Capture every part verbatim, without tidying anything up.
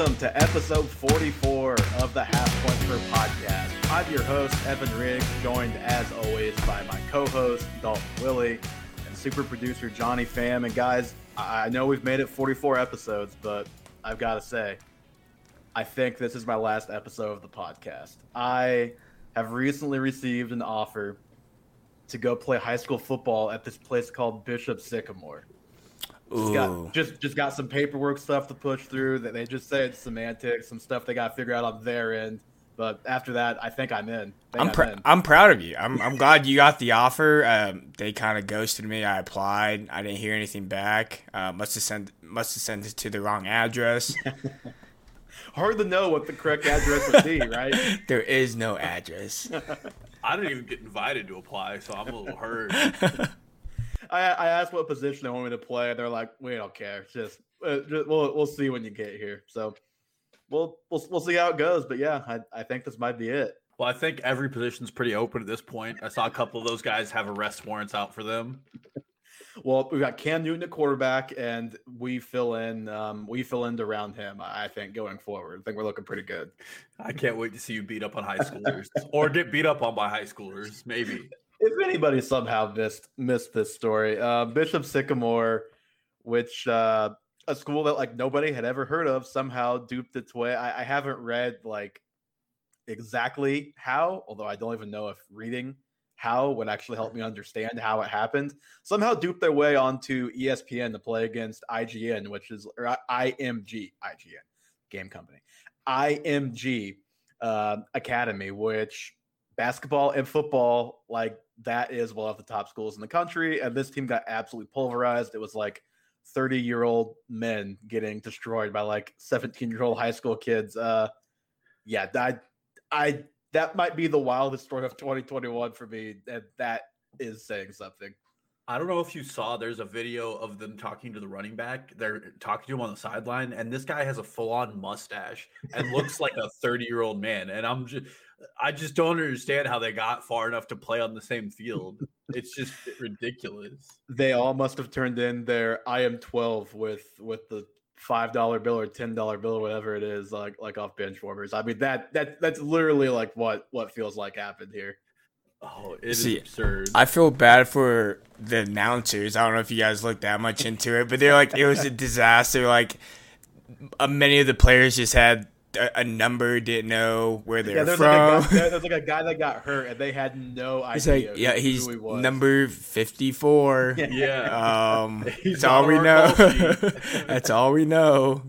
Welcome to episode forty-four of the Half Point Per podcast. I'm your host, Evan Riggs, joined as always by my co-host, Dalton Willie, and super producer, Johnny Pham. And guys, I know we've made it forty-four episodes, but I've got to say, I think this is my last episode of the podcast. I have recently received an offer to go play high school football at this place called Bishop Sycamore. Just got, just just got some paperwork stuff to push through. That they just say it's semantics, some stuff they got to figure out on their end. But after that, I think I'm in. Think I'm pr- I'm, in. I'm proud of you. I'm I'm glad you got the offer. Um, they kind of ghosted me. I applied. I didn't hear anything back. Uh, must have sent must have sent it to the wrong address. Hard to know what the correct address would be, right? There is no address. I didn't even get invited to apply, so I'm a little hurt. I, I asked what position they want me to play, and they're like, "We don't care. Just, uh, just we'll we'll see when you get here." So we'll we'll we'll see how it goes. But yeah, I I think this might be it. Well, I think every position's pretty open at this point. I saw a couple of those guys have arrest warrants out for them. Well, we've got Cam Newton at quarterback, and we fill in um, we fill in around him. I think going forward, I think we're looking pretty good. I can't wait to see you beat up on high schoolers or get beat up on by high schoolers, maybe. If anybody somehow missed missed this story, uh, Bishop Sycamore, which uh, a school that like nobody had ever heard of, somehow duped its way. I, I haven't read like exactly how, although I don't even know if reading how would actually help me understand how it happened. Somehow duped their way onto E S P N to play against I G N, which is or I M G, I G N, game company, I M G uh, Academy, which basketball and football, like that is one of the top schools in the country. And this team got absolutely pulverized. It was like thirty year old men getting destroyed by like seventeen year old high school kids. Uh, yeah, I, I, that might be the wildest story of twenty twenty-one for me. And that is saying something. I don't know if you saw, there's a video of them talking to the running back. They're talking to him on the sideline, and this guy has a full-on mustache and looks like a thirty-year-old man. And I'm just, I just don't understand how they got far enough to play on the same field. It's just ridiculous. They all must have turned in their I am twelve with with the five dollar bill or ten dollar bill or whatever it is, like like off bench warmers. I mean that that that's literally like what what feels like happened here. Oh, it See, is absurd. I feel bad for the announcers. I don't know if you guys looked that much into it, but they're like, it was a disaster. Like, uh, many of the players just had a, a number, didn't know where they're yeah, there's from. Like a guy, there's like a guy that got hurt, and they had no He's idea. like, yeah, who, he's who he was. number fifty-four. Yeah. Um, He's that's all on we our know. call sheet. That's all we know.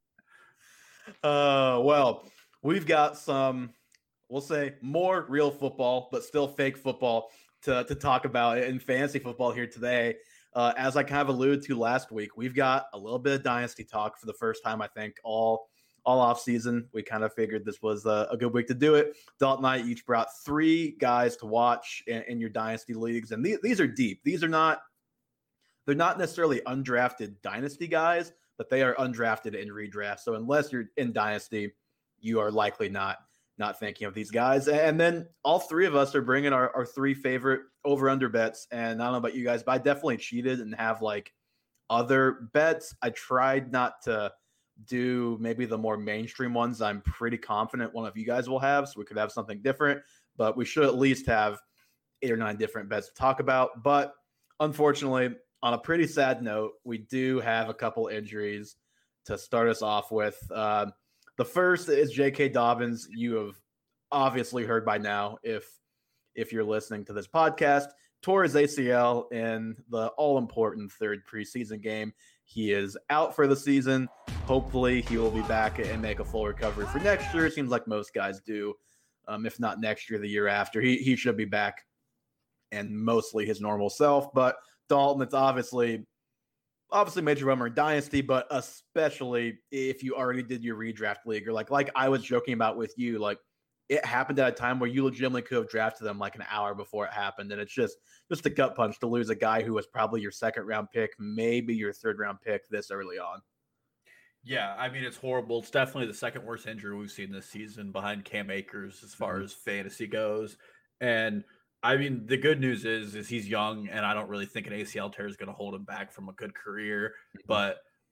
Uh, well, we've got some, we'll say more real football, but still fake football to, to talk about in fantasy football here today. Uh, as I kind of alluded to last week, we've got a little bit of dynasty talk for the first time, I think, all all off season. We kind of figured this was a, a good week to do it. Dalton and I each brought three guys to watch in, in your dynasty leagues, and these, these are deep. These are not, they're not necessarily undrafted dynasty guys, but they are undrafted in redraft. So unless you're in dynasty, you are likely not not thinking of these guys. And then all three of us are bringing our, our three favorite over-under bets. And I don't know about you guys, but I definitely cheated and have like other bets. I tried not to do maybe the more mainstream ones I'm pretty confident one of you guys will have, so we could have something different. But we should at least have eight or nine different bets to talk about. But unfortunately, on a pretty sad note, we do have a couple injuries to start us off with. Uh, the first is J K. Dobbins. You have obviously heard by now, if if you're listening to this podcast, tore his A C L in the all-important third preseason game. He is out for the season. Hopefully, he will be back and make a full recovery for next year. It seems like most guys do. Um, if not next year, the year after. He he should be back and mostly his normal self. But Dalton, it's obviously obviously major rumor in dynasty, but especially if you already did your redraft league, or like like I was joking about with you, like it happened at a time where you legitimately could have drafted them like an hour before it happened, and it's just just a gut punch to lose a guy who was probably your second round pick, maybe your third round pick this early on. Yeah, I mean, it's horrible. It's definitely the second worst injury we've seen this season behind Cam Akers as far mm-hmm. as fantasy goes. And I mean, the good news is, is he's young, and I don't really think an A C L tear is going to hold him back from a good career. Mm-hmm. But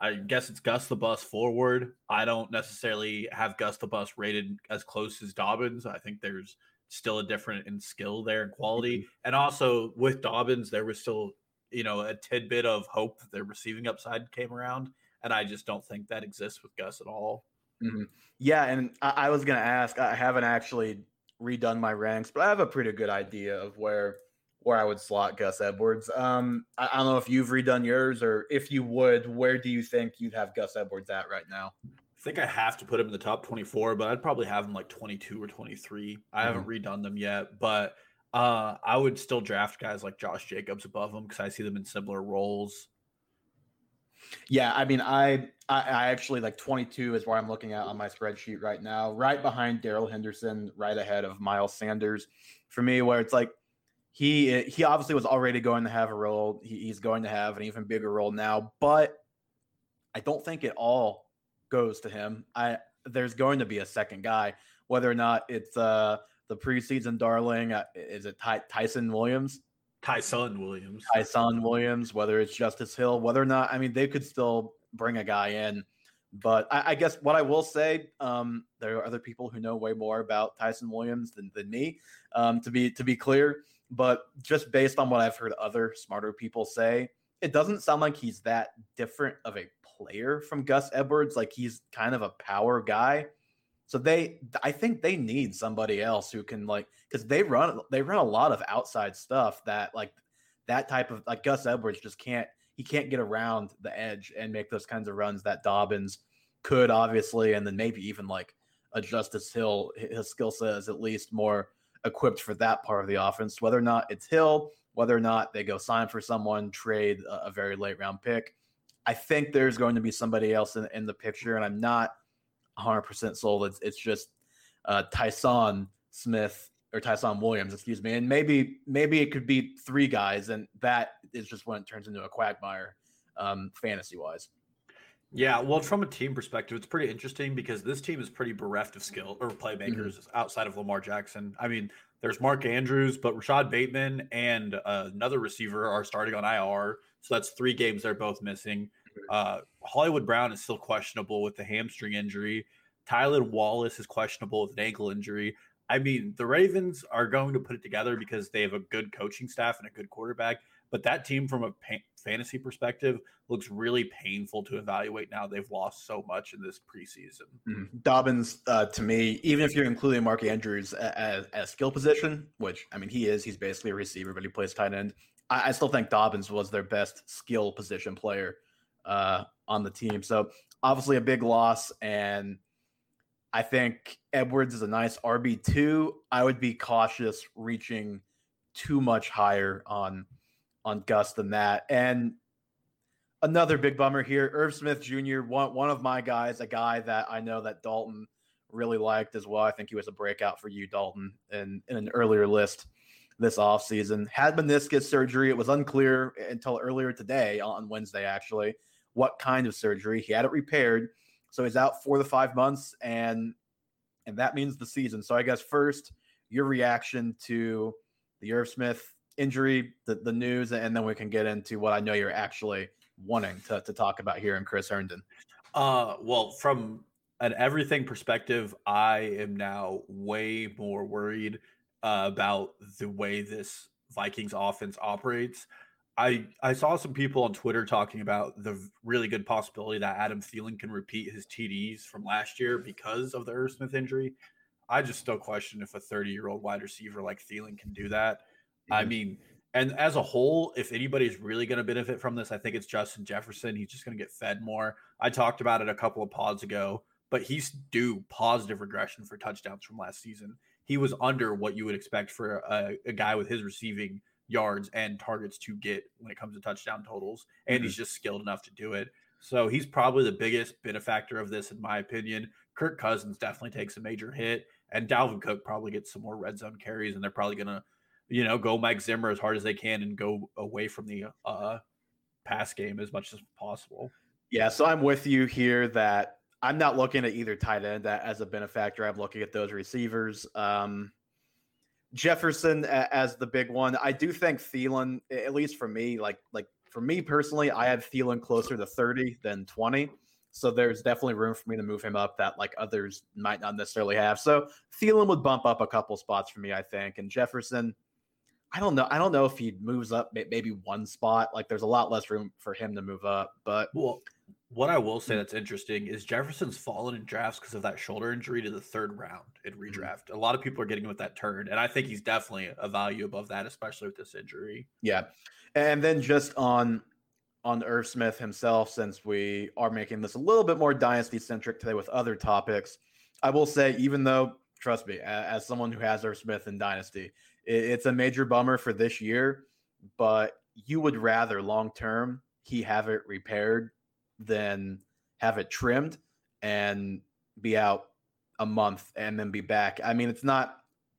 I guess it's Gus the Bus forward. I don't necessarily have Gus the Bus rated as close as Dobbins. I think there's still a difference in skill there and quality. Mm-hmm. And also with Dobbins, there was still, you know, a tidbit of hope that their receiving upside came around. And I just don't think that exists with Gus at all. Mm-hmm. Yeah, and I, I was going to ask, I haven't actually redone my ranks, but I have a pretty good idea of where where I would slot Gus Edwards. Um, I, I don't know if you've redone yours, or if you would, where do you think you'd have Gus Edwards at right now? I think I have to put him in the top twenty-four, but I'd probably have him like twenty-two or twenty-three. I mm-hmm. haven't redone them yet, but uh, I would still draft guys like Josh Jacobs above him because I see them in similar roles. Yeah, I mean, I, I I actually like twenty-two is where I'm looking at on my spreadsheet right now, right behind Darrell Henderson, right ahead of Miles Sanders. For me, where it's like he he obviously was already going to have a role. He, he's going to have an even bigger role now, but I don't think it all goes to him. I there's going to be a second guy, whether or not it's uh, the preseason darling. Uh, is it Ty, Tyson Williams? Tyson Williams. Tyson Williams, whether it's Justice Hill, whether or not, I mean, they could still bring a guy in. But I, I guess what I will say, um, there are other people who know way more about Tyson Williams than, than me, um, to be to be clear. But just based on what I've heard other smarter people say, it doesn't sound like he's that different of a player from Gus Edwards. Like he's kind of a power guy. So they, I think they need somebody else who can like, because they run, they run a lot of outside stuff that like that type of like Gus Edwards just can't, he can't get around the edge and make those kinds of runs that Dobbins could, obviously, and then maybe even like a Justice Hill. His skill set is at least more equipped for that part of the offense. Whether or not it's Hill, whether or not they go sign for someone, trade a, a very late round pick, I think there's going to be somebody else in, in the picture, and I'm not one hundred percent sold. It's it's just uh, Tyson Smith or Tyson Williams, excuse me, and maybe maybe it could be three guys, and that is just when it turns into a quagmire, um, fantasy wise. Yeah, well, from a team perspective, it's pretty interesting because this team is pretty bereft of skill or playmakers mm-hmm. outside of Lamar Jackson. I mean, there's Mark Andrews, but Rashad Bateman and uh, another receiver are starting on I R, so that's three games they're both missing. Uh, Hollywood Brown is still questionable with the hamstring injury. Tyler Wallace is questionable with an ankle injury. I mean, the Ravens are going to put it together because they have a good coaching staff and a good quarterback. But that team, from a pa- fantasy perspective, looks really painful to evaluate now. They've lost so much in this preseason. Mm-hmm. Dobbins, uh, to me, even if you're including Mark Andrews as a skill position, which, I mean, he is. He's basically a receiver, but he plays tight end. I, I still think Dobbins was their best skill position player uh, on the team. So, obviously, a big loss. And I think Edwards is a nice R B two. I would be cautious reaching too much higher on – on Gus than that. And another big bummer here, Irv Smith Junior, one, one of my guys, a guy that I know that Dalton really liked as well. I think he was a breakout for you, Dalton, in, in an earlier list this offseason. Had meniscus surgery. It was unclear until earlier today, on Wednesday actually, what kind of surgery. He had it repaired. So he's out four to five months, and and that means the season. So I guess first, your reaction to the Irv Smith injury, the, the news, and then we can get into what I know you're actually wanting to, to talk about here in Chris Herndon. Uh, well, from an everything perspective, I am now way more worried uh, about the way this Vikings offense operates. I, I saw some people on Twitter talking about the really good possibility that Adam Thielen can repeat his T Ds from last year because of the Irv Smith injury. I just still question if a thirty-year-old wide receiver like Thielen can do that. Mm-hmm. I mean, and as a whole, if anybody's really going to benefit from this, I think it's Justin Jefferson. He's just going to get fed more. I talked about it a couple of pods ago, but he's due positive regression for touchdowns from last season. He was under what you would expect for a, a guy with his receiving yards and targets to get when it comes to touchdown totals, and mm-hmm. he's just skilled enough to do it. So he's probably the biggest benefactor of this, in my opinion. Kirk Cousins definitely takes a major hit, and Dalvin Cook probably gets some more red zone carries, and they're probably going to, you know, go Mike Zimmer as hard as they can and go away from the uh, pass game as much as possible. Yeah, so I'm with you here that I'm not looking at either tight end as a benefactor. I'm looking at those receivers. Um, Jefferson as the big one. I do think Thielen, at least for me, like like for me personally, I have Thielen closer to thirty than twenty. So there's definitely room for me to move him up that like others might not necessarily have. So Thielen would bump up a couple spots for me, I think. And Jefferson, I don't know. I don't know if he moves up maybe one spot. Like there's a lot less room for him to move up. But well, what I will say that's interesting is Jefferson's fallen in drafts because of that shoulder injury to the third round in redraft. Mm-hmm. A lot of people are getting with that turn, and I think he's definitely a value above that, especially with this injury. Yeah, and then just on on Irv Smith himself, since we are making this a little bit more dynasty centric today with other topics, I will say, even though, trust me, as someone who has Irv Smith in dynasty, it's a major bummer for this year, but you would rather long term he have it repaired than have it trimmed and be out a month and then be back. I mean, it's not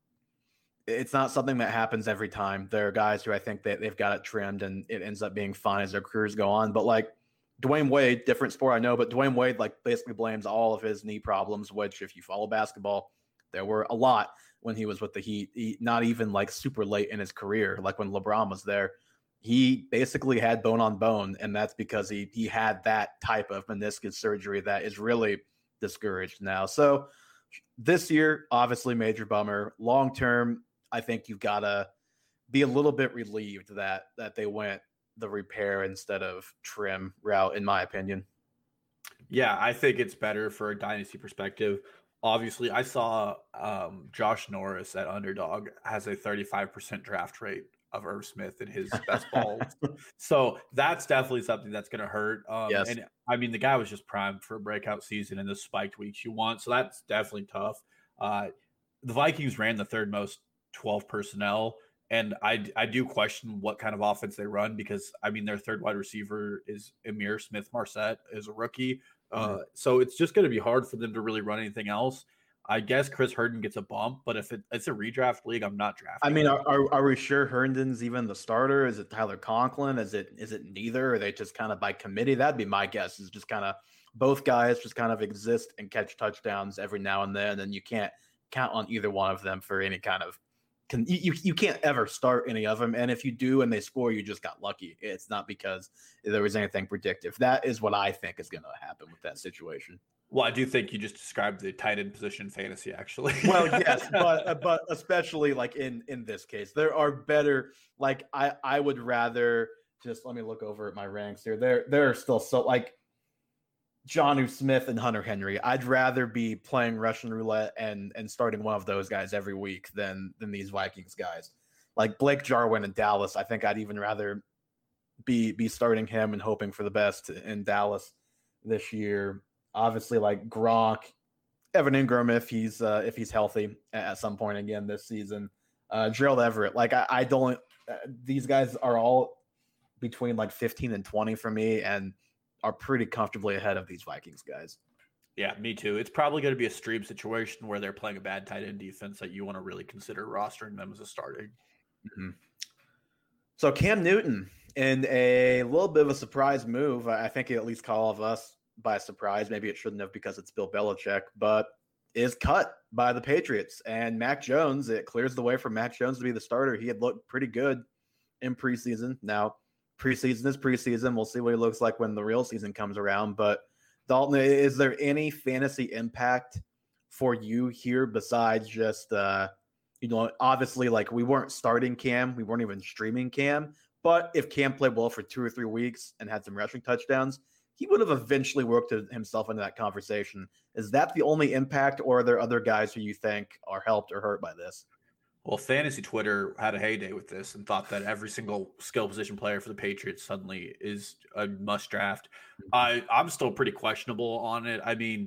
it's not something that happens every time. There are guys who I think that they've got it trimmed and it ends up being fine as their careers go on. But like Dwayne Wade, different sport, I know, but Dwayne Wade like basically blames all of his knee problems, which if you follow basketball, there were a lot when he was with the Heat, he, not even like super late in his career, like when LeBron was there. He basically had bone on bone, and that's because he he had that type of meniscus surgery that is really discouraged now. So this year, obviously major bummer. Long term, I think you've got to be a little bit relieved that that they went the repair instead of trim route, in my opinion. Yeah, I think it's better for a dynasty perspective. Obviously, I saw um, Josh Norris at Underdog has a thirty-five percent draft rate of Irv Smith in his best balls. So that's definitely something that's going to hurt. Um, yes. And I mean, the guy was just primed for a breakout season in the spiked weeks you want. So that's definitely tough. Uh, the Vikings ran the third most twelve personnel. And I, I do question what kind of offense they run because, I mean, their third wide receiver is Emir Smith-Marset, is a rookie. Uh, mm-hmm. So it's just going to be hard for them to really run anything else. I guess Chris Herndon gets a bump, but if it, it's a redraft league, I'm not drafting. I mean, are, are, are we sure Herndon's even the starter? Is it Tyler Conklin? Is it is it neither? Are they just kind of by committee? That'd be my guess. Is just kind of both guys just kind of exist and catch touchdowns every now and then, and you can't count on either one of them for any kind of. Can, you you can't ever start any of them, and if you do and they score, you just got lucky. It's not because there was anything predictive. That is what I think is going to happen with that situation. Well, I do think you just described the tight end position fantasy, actually. Well, yes, but but especially like in in this case, there are better. Like I I would rather just let me look over at my ranks here. There there are still so like Jonnu Smith and Hunter Henry. I'd rather be playing Russian roulette and and starting one of those guys every week than than these Vikings guys. Like Blake Jarwin in Dallas, I think I'd even rather be be starting him and hoping for the best in Dallas this year. Obviously, like Gronk, Evan Ingram, if he's uh, if he's healthy at some point again this season, uh, Gerald Everett. Like I, I don't. Uh, these guys are all between like fifteen and twenty for me, and are pretty comfortably ahead of these Vikings guys. Yeah, me too. It's probably going to be a stream situation where they're playing a bad tight end defense that you want to really consider rostering them as a starting. Mm-hmm. So Cam Newton, in a little bit of a surprise move, I think he at least caught all of us by surprise. Maybe it shouldn't have because it's Bill Belichick, but is cut by the Patriots. And Mac Jones, it clears the way for Mac Jones to be the starter. He had looked pretty good in preseason. Now, preseason is preseason. We'll see what he looks like when the real season comes around. But Dalton, is there any fantasy impact for you here besides just, uh, you know, obviously like we weren't starting Cam, we weren't even streaming Cam, but if Cam played well for two or three weeks and had some rushing touchdowns, he would have eventually worked himself into that conversation. Is that the only impact, or are there other guys who you think are helped or hurt by this? Well, fantasy Twitter had a heyday with this and thought that every single skill position player for the Patriots suddenly is a must draft. I, I'm still pretty questionable on it. I mean,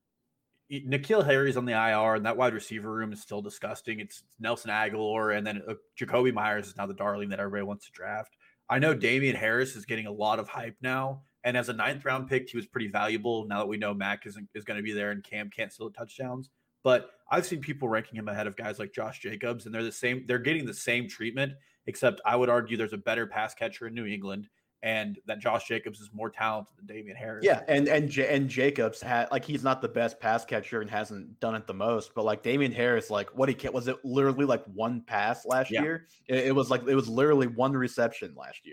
N'Keal Harry's on the I R, and that wide receiver room is still disgusting. It's Nelson Aguilar, and then uh, Jacoby Myers is now the darling that everybody wants to draft. I know Damian Harris is getting a lot of hype now. And as a ninth round pick, he was pretty valuable now that we know Mac isn't, is going to be there and Cam can't steal touchdowns. But I've seen people ranking him ahead of guys like Josh Jacobs, and they're the same. They're getting the same treatment, except I would argue there's a better pass catcher in New England, and that Josh Jacobs is more talented than Damian Harris. Yeah, and and J- and Jacobs had like he's not the best pass catcher and hasn't done it the most, but like Damian Harris, like what he can, was it literally like one pass last yeah. year? It, it was like it was literally one reception last year.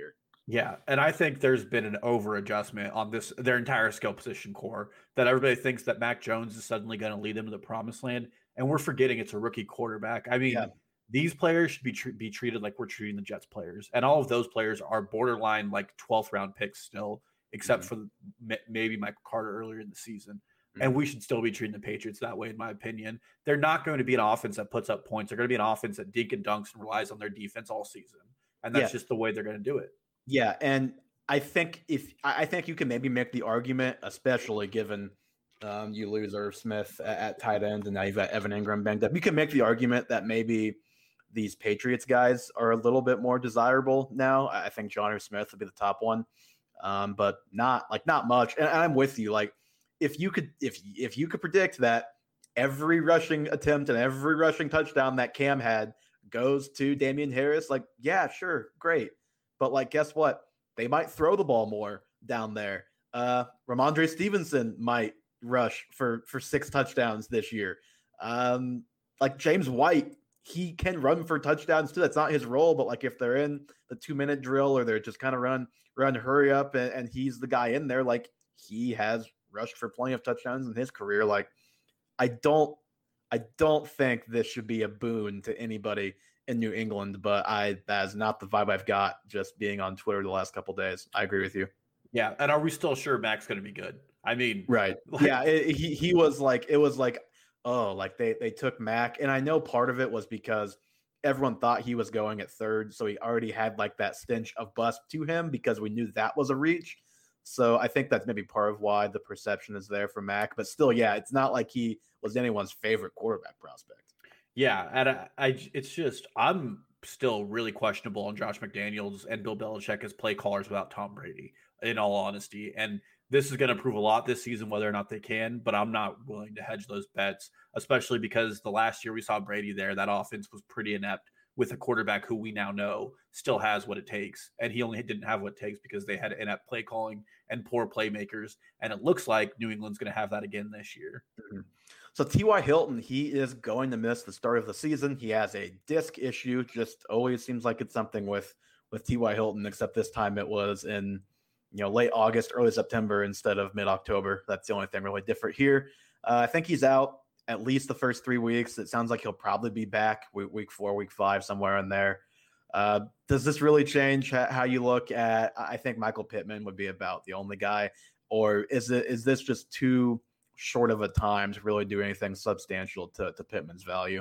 Yeah, and I think there's been an over adjustment on this their entire skill position core that everybody thinks that Mac Jones is suddenly going to lead them to the promised land, and we're forgetting it's a rookie quarterback. I Yeah. mean, these players should be tr- be treated like we're treating the Jets players, and all of those players are borderline like twelfth round picks still, except Mhm. for m- maybe Michael Carter earlier in the season. And Mhm. we should still be treating the Patriots that way, in my opinion. They're not going to be an offense that puts up points. They're going to be an offense that dink and dunks and relies on their defense all season, and that's Yeah. just the way they're going to do it. Yeah, and I think if I I think you can maybe make the argument, especially given um, you lose Irv Smith at, at tight end, and now you've got Evan Ingram banged up. You can make the argument that maybe these Patriots guys are a little bit more desirable now. I I think John Smith would be the top one, um, but not like not much. And I'm with you. Like if you could if if you could predict that every rushing attempt and every rushing touchdown that Cam had goes to Damian Harris, like yeah, sure, great. But like, guess what? They might throw the ball more down there. Uh, Ramondre Stevenson might rush for for six touchdowns this year. Um, like James White, he can run for touchdowns too. That's not his role, but like if they're in the two minute drill or they're just kind of run run hurry up and, and he's the guy in there, like he has rushed for plenty of touchdowns in his career. Like I don't I don't think this should be a boon to anybody in New England, but I that is not the vibe I've got just being on Twitter the last couple of days. I agree with you. Yeah, and are we still sure Mac's going to be good? I mean, right? Like, yeah, it, he he was like it was like oh, like they they took Mac, and I know part of it was because everyone thought he was going at third, so he already had like that stench of bust to him because we knew that was a reach. So I think that's maybe part of why the perception is there for Mac, but still, yeah, it's not like he was anyone's favorite quarterback prospect. Yeah, and I, I it's just I'm still really questionable on Josh McDaniels and Bill Belichick as play callers without Tom Brady, in all honesty. And this is going to prove a lot this season whether or not they can, but I'm not willing to hedge those bets, especially because the last year we saw Brady there, that offense was pretty inept with a quarterback who we now know still has what it takes. And he only didn't have what it takes because they had inept play calling and poor playmakers. And it looks like New England's going to have that again this year. Mm-hmm. So T Y. Hilton, he is going to miss the start of the season. He has a disc issue. Just always seems like it's something with with T Y. Hilton, except this time it was in you know late August, early September instead of mid October. That's the only thing really different here. Uh, I think he's out at least the first three weeks. It sounds like he'll probably be back week, week four, week five, somewhere in there. Uh, does this really change how you look at? I think Michael Pittman would be about the only guy, or is it is this just too short of a time to really do anything substantial to, to Pittman's value?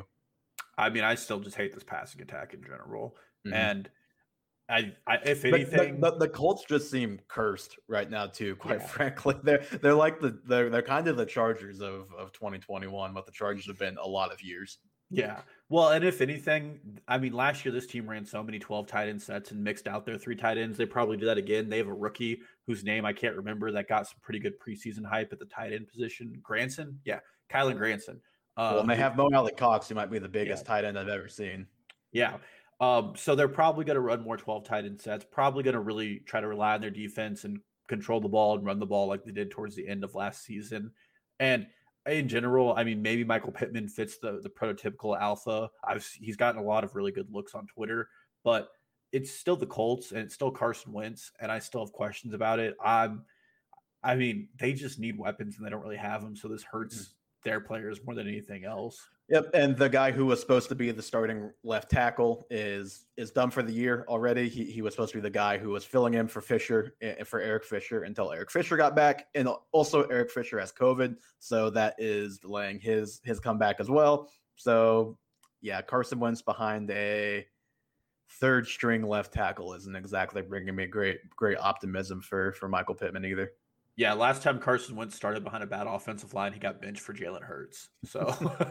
I mean, I still just hate this passing attack in general. Mm-hmm. And I, I if anything, the, the, the Colts just seem cursed right now too. Quite yeah. frankly, they're they're like the they're they're kind of the Chargers of of twenty twenty-one, but the Chargers have been a lot of years. Yeah. Well, and if anything, I mean, last year this team ran so many twelve tight end sets and mixed out their three tight ends. They probably do that again. They have a rookie whose name I can't remember that got some pretty good preseason hype at the tight end position. Granson, yeah, Kylan Granson. Uh, well, and they have Mo Alley-Cox, who might be the biggest yeah. tight end I've ever seen. Yeah. Um, so they're probably going to run more twelve tight end sets, probably going to really try to rely on their defense and control the ball and run the ball like they did towards the end of last season. And in general, I mean, maybe Michael Pittman fits the, the prototypical alpha. I've He's gotten a lot of really good looks on Twitter, but it's still the Colts and it's still Carson Wentz, and I still have questions about it. I'm, I mean, they just need weapons and they don't really have them, so this hurts mm-hmm. their players more than anything else. Yep, and the guy who was supposed to be the starting left tackle is is done for the year already. He he was supposed to be the guy who was filling in for Fisher for Eric Fisher until Eric Fisher got back, and also Eric Fisher has COVID, so that is delaying his his comeback as well. So yeah, Carson Wentz behind a third string left tackle isn't exactly bringing me great great optimism for for Michael Pittman either. Yeah, last time Carson Wentz started behind a bad offensive line, he got benched for Jalen Hurts. So,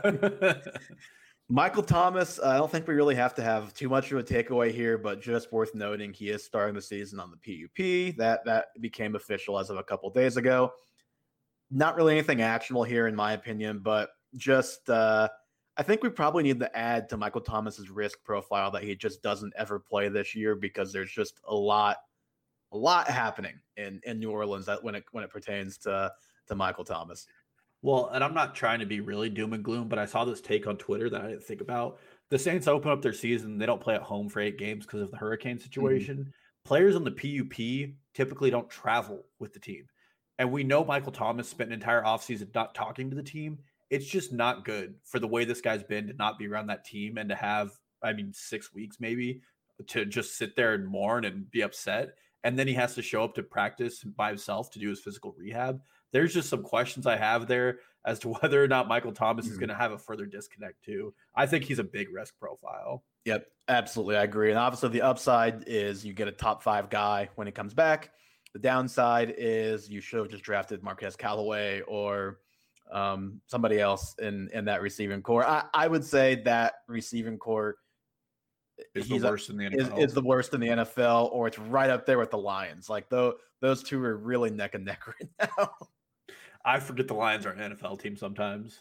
Michael Thomas, I don't think we really have to have too much of a takeaway here, but just worth noting, he is starting the season on the P U P. That that became official as of a couple of days ago. Not really anything actionable here, in my opinion, but just uh, I think we probably need to add to Michael Thomas's risk profile that he just doesn't ever play this year because there's just a lot. A lot happening in, in New Orleans that when it when it pertains to to Michael Thomas. Well, and I'm not trying to be really doom and gloom, but I saw this take on Twitter that I didn't think about. The Saints open up their season; they don't play at home for eight games because of the hurricane situation. Mm-hmm. players on the P U P typically don't travel with the team. And we know Michael Thomas spent an entire offseason not talking to the team. It's just not good for the way this guy's been to not be around that team and to have, I mean, six weeks maybe to just sit there and mourn and be upset. And then he has to show up to practice by himself to do his physical rehab. There's just some questions I have there as to whether or not Michael Thomas mm-hmm. is going to have a further disconnect too. I think he's a big risk profile. Yep, absolutely. I agree. And obviously the upside is you get a top five guy when he comes back. The downside is you should have just drafted Marquez Callaway or um, somebody else in, in that receiving core. I, I would say that receiving core is the worst a, in the N F L. Is, is the worst in the N F L, or it's right up there with the Lions. Like though those two are really neck and neck right now. I forget the Lions are an N F L team sometimes.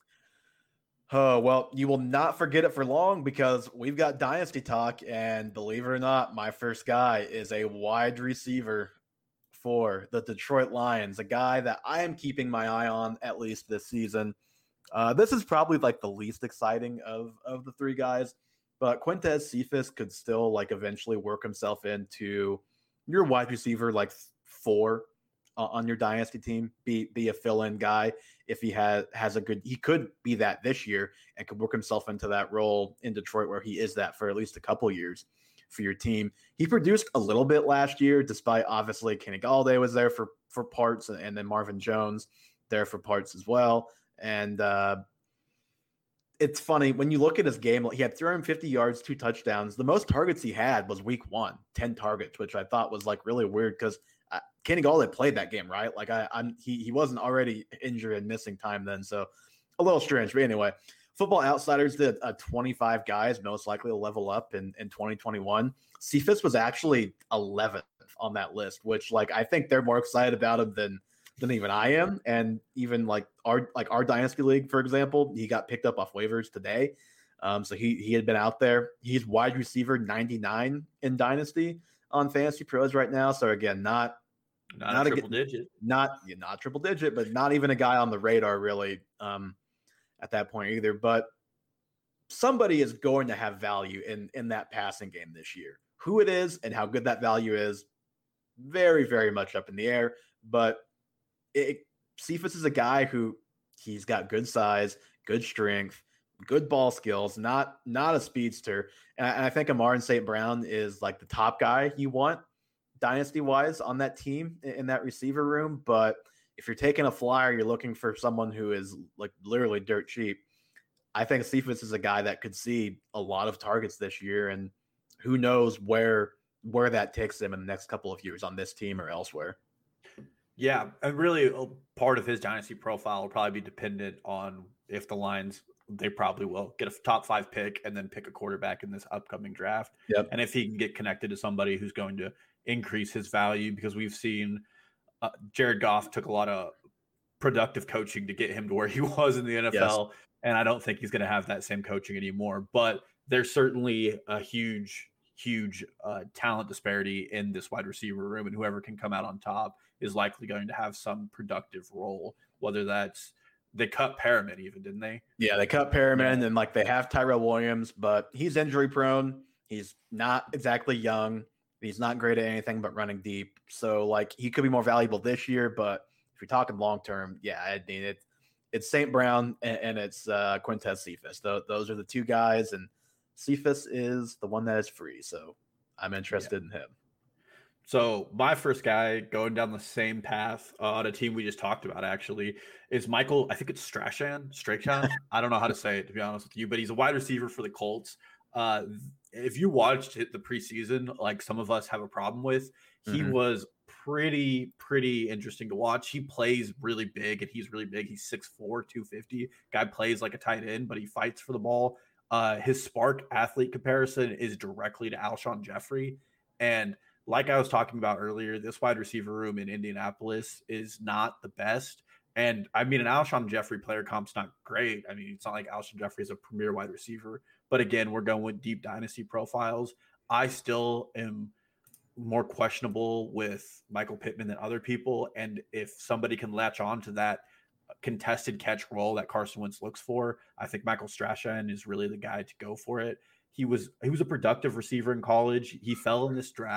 Oh, well, you will not forget it for long because we've got Dynasty talk, and believe it or not, my first guy is a wide receiver for the Detroit Lions, a guy that I am keeping my eye on at least this season. Uh, this is probably like the least exciting of, of the three guys, but Quintez Cephus could still like eventually work himself into your wide receiver, like four uh, on your Dynasty team, be, be a fill-in guy. If he has, has a good, he could be that this year and could work himself into that role in Detroit where he is that for at least a couple years for your team. He produced a little bit last year, despite obviously Kenny Galladay was there for, for parts and, and then Marvin Jones there for parts as well. And uh, it's funny when you look at his game, he had three hundred fifty yards, two touchdowns. The most targets he had was week one, ten targets, which I thought was like really weird because uh, Kenny Galladay played that game, right? Like I, I'm, he, he wasn't already injured and missing time then. So a little strange, but anyway, Football Outsiders did uh, twenty-five guys most likely to level up in, in twenty twenty-one. Cephus was actually eleventh on that list, which like, I think they're more excited about him than, than even I am. And even like our, like our Dynasty League, for example, he got picked up off waivers today. Um, so he, he had been out there. He's wide receiver ninety-nine in Dynasty on Fantasy Pros right now. So again, not, not, not a triple a, digit, not, yeah, not triple digit, but not even a guy on the radar really um, at that point either. But somebody is going to have value in, in that passing game this year. Who it is and how good that value is, very, very much up in the air. But it, Cephus is a guy who he's got good size, good strength, good ball skills, not not a speedster. And I, and I think Amon-Ra Saint Brown is like the top guy you want dynasty-wise on that team in, in that receiver room. But if you're taking a flyer, you're looking for someone who is like literally dirt cheap. I think Cephus is a guy that could see a lot of targets this year, and who knows where where that takes him in the next couple of years on this team or elsewhere. Yeah, and really part of his dynasty profile will probably be dependent on if the Lions, they probably will get a top five pick and then pick a quarterback in this upcoming draft. Yep. And if he can get connected to somebody who's going to increase his value, because we've seen uh, Jared Goff took a lot of productive coaching to get him to where he was in the N F L. Yes. And I don't think he's going to have that same coaching anymore. But there's certainly a huge, huge uh, talent disparity in this wide receiver room, and whoever can come out on top is likely going to have some productive role, whether that's they cut Perriman even, didn't they? Yeah, they cut Perriman, and like they have Tyrell Williams, but he's injury prone. He's not exactly young. He's not great at anything but running deep. So like he could be more valuable this year, but if you're talking long term, yeah, I mean it. It's Saint Brown and, and it's uh, Quintez Cephus. Th- those are the two guys, and Cephus is the one that is free. So I'm interested yeah. in him. So my first guy going down the same path uh, on a team we just talked about actually is Michael. I think it's Strachan. Strachan. I don't know how to say it, to be honest with you, but he's a wide receiver for the Colts. Uh, if you watched it the preseason, like some of us have a problem with, he mm-hmm. was pretty, pretty interesting to watch. He plays really big, and he's really big. He's six four, two fifty. Guy plays like a tight end, but he fights for the ball. Uh, his Spark athlete comparison is directly to Alshon Jeffrey. And like I was talking about earlier, this wide receiver room in Indianapolis is not the best. And I mean, an Alshon Jeffrey player comp's not great. I mean, it's not like Alshon Jeffrey is a premier wide receiver. But again, we're going with deep dynasty profiles. I still am more questionable with Michael Pittman than other people. And if somebody can latch on to that contested catch role that Carson Wentz looks for, I think Michael Strachan is really the guy to go for it. He was he was a productive receiver in college. He fell in this draft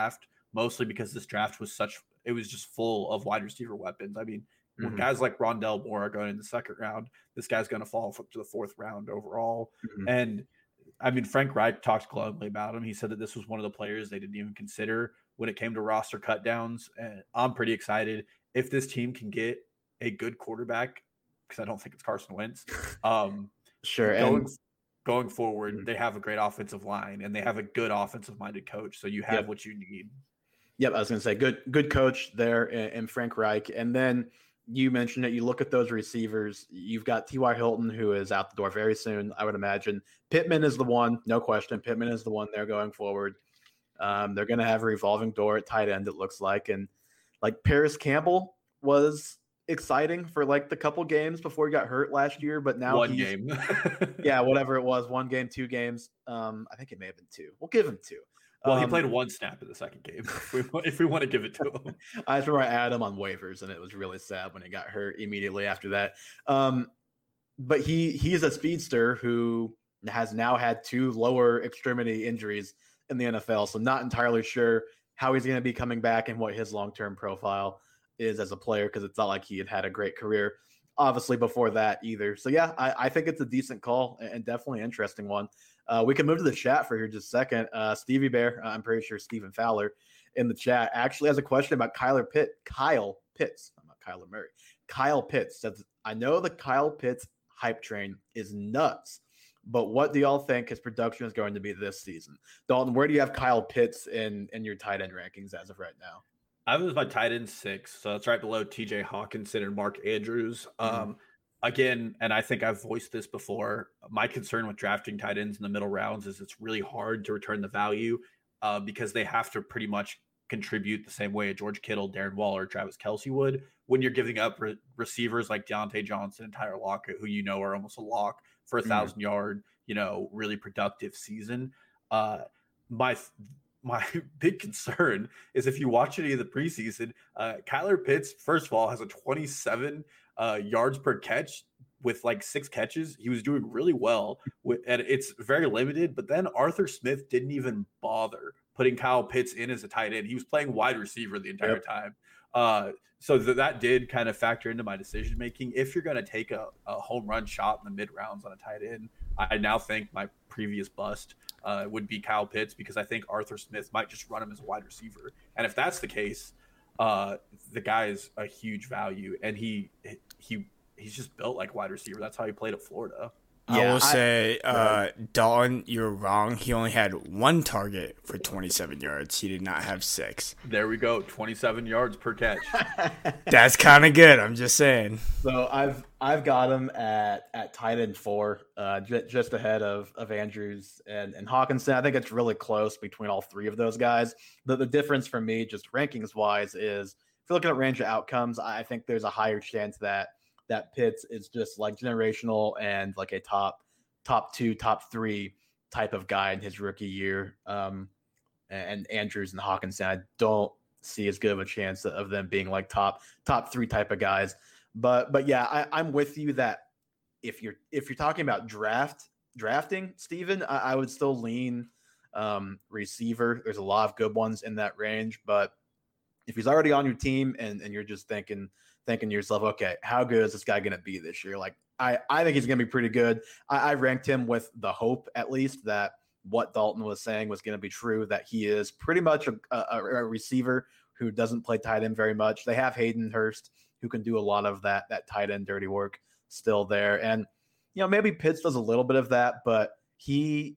mostly because this draft was such it was just full of wide receiver weapons. I mean, when Mm-hmm. guys like Rondell Moore are going in the second round, this guy's going to fall to the fourth round overall. Mm-hmm. And I mean, Frank Reich talked glowingly about him. He said that this was one of the players they didn't even consider when it came to roster cut downs. And I'm pretty excited if this team can get a good quarterback, because I don't think it's Carson Wentz. Um, sure. Going, and going forward, Mhm. they have a great offensive line and they have a good offensive minded coach. So you have Yep. what you need. Yep, I was going to say good, good coach there in, in Frank Reich, and then you mentioned that you look at those receivers. You've got T Y. Hilton, who is out the door very soon, I would imagine. Pittman is the one, no question. Pittman is the one there going forward. Um, they're going to have a revolving door at tight end, it looks like. And like Paris Campbell was exciting for like the couple games before he got hurt last year, but now One he's, game. yeah, whatever it was, one game, two games. Um, I think it may have been two. We'll give him two. Well, he Um, played one snap in the second game. If we, if we want to give it to him, I just remember I added him on waivers, and it was really sad when he got hurt immediately after that. Um, but he he's a speedster who has now had two lower extremity injuries in the N F L, so not entirely sure how he's going to be coming back and what his long-term profile is as a player, because it's not like he had had a great career, obviously, before that either. So, yeah, I, I think it's a decent call and definitely an interesting one. Uh, we can move to the chat for here just a second. Uh, Stevie Bear, I'm pretty sure Stephen Fowler in the chat actually has a question about Kyler Pitt. Kyle Pitts, I'm not Kyler Murray. Kyle Pitts says, I know the Kyle Pitts hype train is nuts, but what do y'all think his production is going to be this season? Dalton, where do you have Kyle Pitts in, in your tight end rankings as of right now? I was my tight end six, so it's right below T J Hawkinson and Mark Andrews. Mm-hmm. Um, Again, and I think I've voiced this before, my concern with drafting tight ends in the middle rounds is it's really hard to return the value uh, because they have to pretty much contribute the same way a George Kittle, Darren Waller, Travis Kelce would when you're giving up re- receivers like Deontay Johnson and Tyler Lockett, who you know are almost a lock for a thousand mm-hmm. yard, you know, really productive season. Uh, my my big concern is if you watch any of the preseason, uh, Kyler Pitts, first of all, has a twenty-seven Uh, yards per catch with like six catches. He was doing really well with, and it's very limited. But then Arthur Smith didn't even bother putting Kyle Pitts in as a tight end. He was playing wide receiver the entire yep. time. Uh, so th- that did kind of factor into my decision making. If you're going to take a, a home run shot in the mid rounds on a tight end, I now think my previous bust uh, would be Kyle Pitts, because I think Arthur Smith might just run him as a wide receiver. And if that's the case, Uh, the guy is a huge value, and he he he's just built like wide receiver. That's how he played at Florida. Yeah, I will I, say, uh, Dalton, you're wrong. He only had one target for twenty-seven yards. He did not have six. There we go, twenty-seven yards per catch. That's kind of good. I'm just saying. So I've I've got him at at tight end four, uh, j- just ahead of of Andrews and and Hawkinson. I think it's really close between all three of those guys. The the difference for me, just rankings wise, is if you're looking at range of outcomes, I think there's a higher chance that. that Pitts is just like generational and like a top, top two, top three type of guy in his rookie year. Um, and Andrews and Hawkinson, I don't see as good of a chance of them being like top, top three type of guys. But, but yeah, I, I'm with you that if you're, if you're talking about draft drafting, Steven, I, I would still lean um, receiver. There's a lot of good ones in that range, but if he's already on your team and, and you're just thinking, thinking to yourself, okay, how good is this guy going to be this year? Like, I, I think he's going to be pretty good. I, I ranked him with the hope, at least, that what Dalton was saying was going to be true, that he is pretty much a, a, a receiver who doesn't play tight end very much. They have Hayden Hurst, who can do a lot of that, that tight end dirty work still there. And, you know, maybe Pitts does a little bit of that, but he,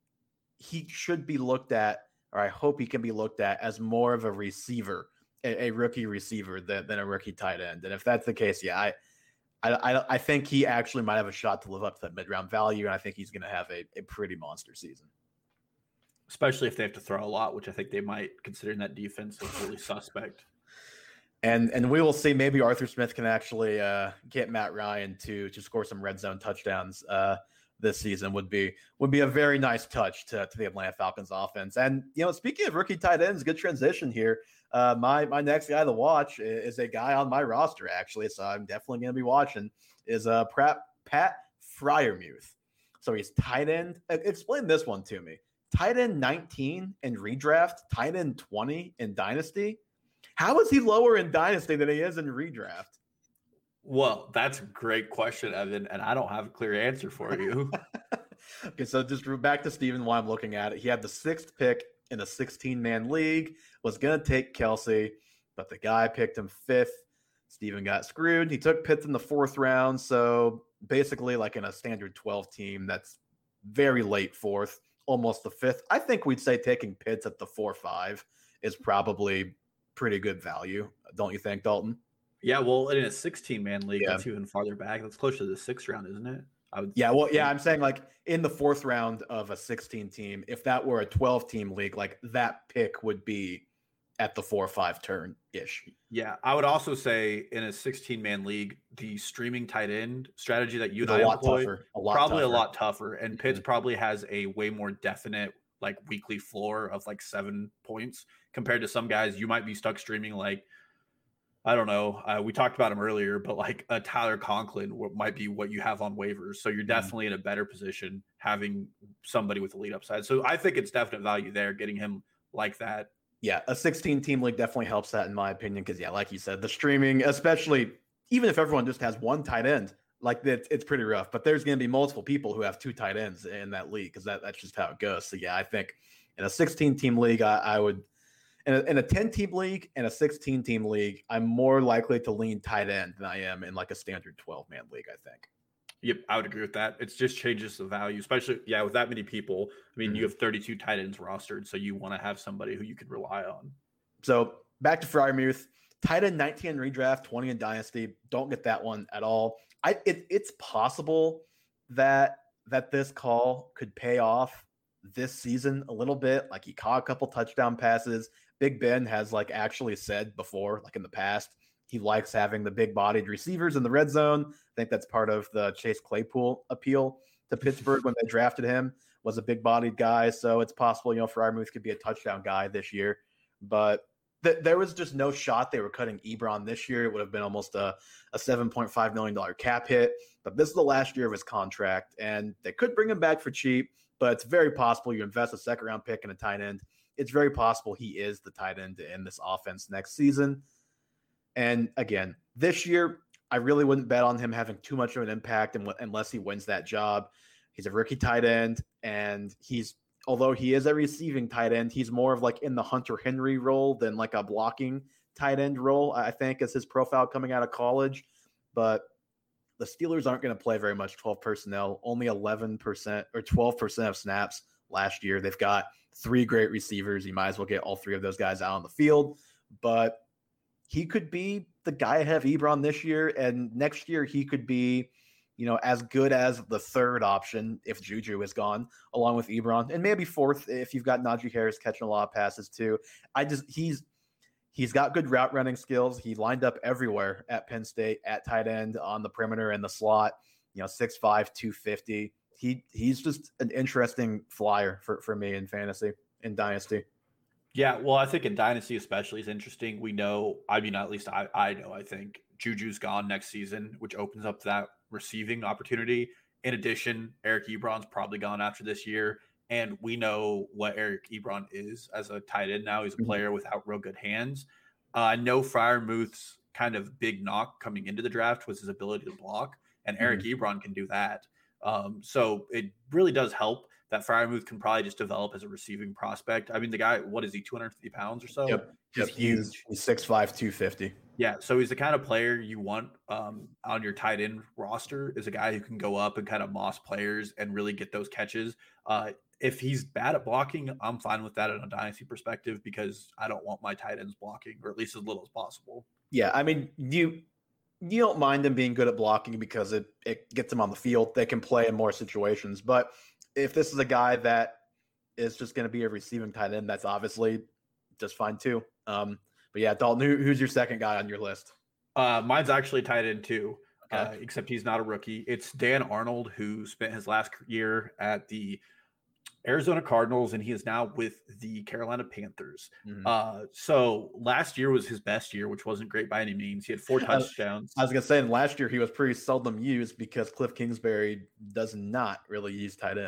he should be looked at, or I hope he can be looked at as more of a receiver, a, a rookie receiver than, than a rookie tight end. And if that's the case, yeah, I, I, I think he actually might have a shot to live up to that mid-round value, and I think he's going to have a, a pretty monster season. Especially if they have to throw a lot, which I think they might, considering that defense is really suspect. And and we will see. Maybe Arthur Smith can actually uh, get Matt Ryan to to score some red zone touchdowns uh, this season. Would be would be a very nice touch to, to the Atlanta Falcons offense. And you know, speaking of rookie tight ends, good transition here. Uh, my my next guy to watch is a guy on my roster actually, so I'm definitely going to be watching. Is uh Pat Pat Freiermuth. So he's tight end. Explain this one to me. tight end nineteen in redraft, tight end twenty in dynasty. How is he lower in dynasty than he is in redraft? Well, that's a great question, Evan, and I don't have a clear answer for you. Okay, so just back to Steven while I'm looking at it. He had the sixth pick in a sixteen-man league, was going to take Kelsey, but the guy picked him fifth. Steven got screwed. He took Pitts in the fourth round, so basically like in a standard twelve team, that's very late fourth, almost the fifth. I think we'd say taking Pitts at the four five is probably pretty good value, don't you think, Dalton? Yeah, well, in a sixteen-man league, Yeah. that's even farther back. That's closer to the sixth round, isn't it? I would Yeah, well, think. yeah, I'm saying like in the fourth round of a sixteen team, if that were a twelve team league, like that pick would be at the four or five turn ish. Yeah, I would also say in a sixteen-man league, the streaming tight end strategy that you It's and a I lot employ tougher. A lot probably tougher. a lot tougher. And Pitts Mhm. probably has a way more definite like weekly floor of like seven points compared to some guys you might be stuck streaming like I don't know. Uh, we talked about him earlier, but like a Tyler Conklin w- might be what you have on waivers. So you're Mhm. definitely in a better position having somebody with a lead upside. So I think it's definite value there, getting him like that. Yeah, a sixteen team league definitely helps that in my opinion because yeah, like you said, the streaming, especially even if everyone just has one tight end, like it's it's pretty rough. But there's going to be multiple people who have two tight ends in that league because that, that's just how it goes. So yeah, I think in a sixteen team league, I, I would in a, in a ten team league and a sixteen team league, I'm more likely to lean tight end than I am in like a standard twelve man league. I think. Yep, I would agree with that. It just changes the value, especially yeah, with that many people. I mean, Mhm. you have thirty-two tight ends rostered, so you want to have somebody who you can rely on. So back to Fryermuth, tight end nineteen in redraft, twenty in dynasty. Don't get that one at all. I it, it's possible that that this call could pay off this season a little bit. Like he caught a couple touchdown passes. Big Ben has like actually said before, like in the past, he likes having the big bodied receivers in the red zone. I think that's part of the Chase Claypool appeal to Pittsburgh when they drafted him, was a big bodied guy. So it's possible, you know, Fryermuth could be a touchdown guy this year. But th- there was just no shot they were cutting Ebron this year. It would have been almost a, a seven point five million dollars cap hit. But this is the last year of his contract, and they could bring him back for cheap. But it's very possible you invest a second round pick in a tight end. It's very possible he is the tight end in this offense next season. And again, this year, I really wouldn't bet on him having too much of an impact unless he wins that job. He's a rookie tight end, and he's although he is a receiving tight end, he's more of like in the Hunter Henry role than like a blocking tight end role, I think, is his profile coming out of college. But the Steelers aren't going to play very much twelve personnel, only eleven percent or twelve percent of snaps last year. They've got three great receivers. You might as well get all three of those guys out on the field. But he could be the guy ahead of Ebron this year, and next year he could be, you know, as good as the third option if Juju is gone, along with Ebron, and maybe fourth if you've got Najee Harris catching a lot of passes too. I just he's he's got good route running skills. He lined up everywhere at Penn State at tight end, on the perimeter, and the slot. You know, six five, two fifty. He he's just an interesting flyer for for me in fantasy, in dynasty. Yeah, well, I think in Dynasty especially is interesting. We know, I mean, at least I, I know, I think Juju's gone next season, which opens up that receiving opportunity. In addition, Eric Ebron's probably gone after this year, and we know what Eric Ebron is as a tight end now. He's a player without real good hands. Uh, I know Fryermuth's kind of big knock coming into the draft was his ability to block, and Eric mm-hmm. Ebron can do that. Um, so it really does help that Fryermuth can probably just develop as a receiving prospect. I mean, the guy, what is he, two hundred fifty pounds or so? Yep. He's yep. huge. He's six five, two fifty. Yeah, so he's the kind of player you want um, on your tight end roster, is a guy who can go up and kind of moss players and really get those catches. Uh, if he's bad at blocking, I'm fine with that in a dynasty perspective because I don't want my tight ends blocking, or at least as little as possible. Yeah, I mean, you you don't mind them being good at blocking because it, it gets them on the field. They can play in more situations. But if this is a guy that is just going to be a receiving tight end, that's obviously just fine too. Um, but yeah, Dalton, who, who's your second guy on your list? Uh, mine's actually tight end too, okay. uh, except he's not a rookie. It's Dan Arnold, who spent his last year at the Arizona Cardinals, and he is now with the Carolina Panthers. Mm-hmm. Uh, so last year was his best year, which wasn't great by any means. He had four touchdowns. I was going to say, last year he was pretty seldom used because Cliff Kingsbury does not really use tight ends.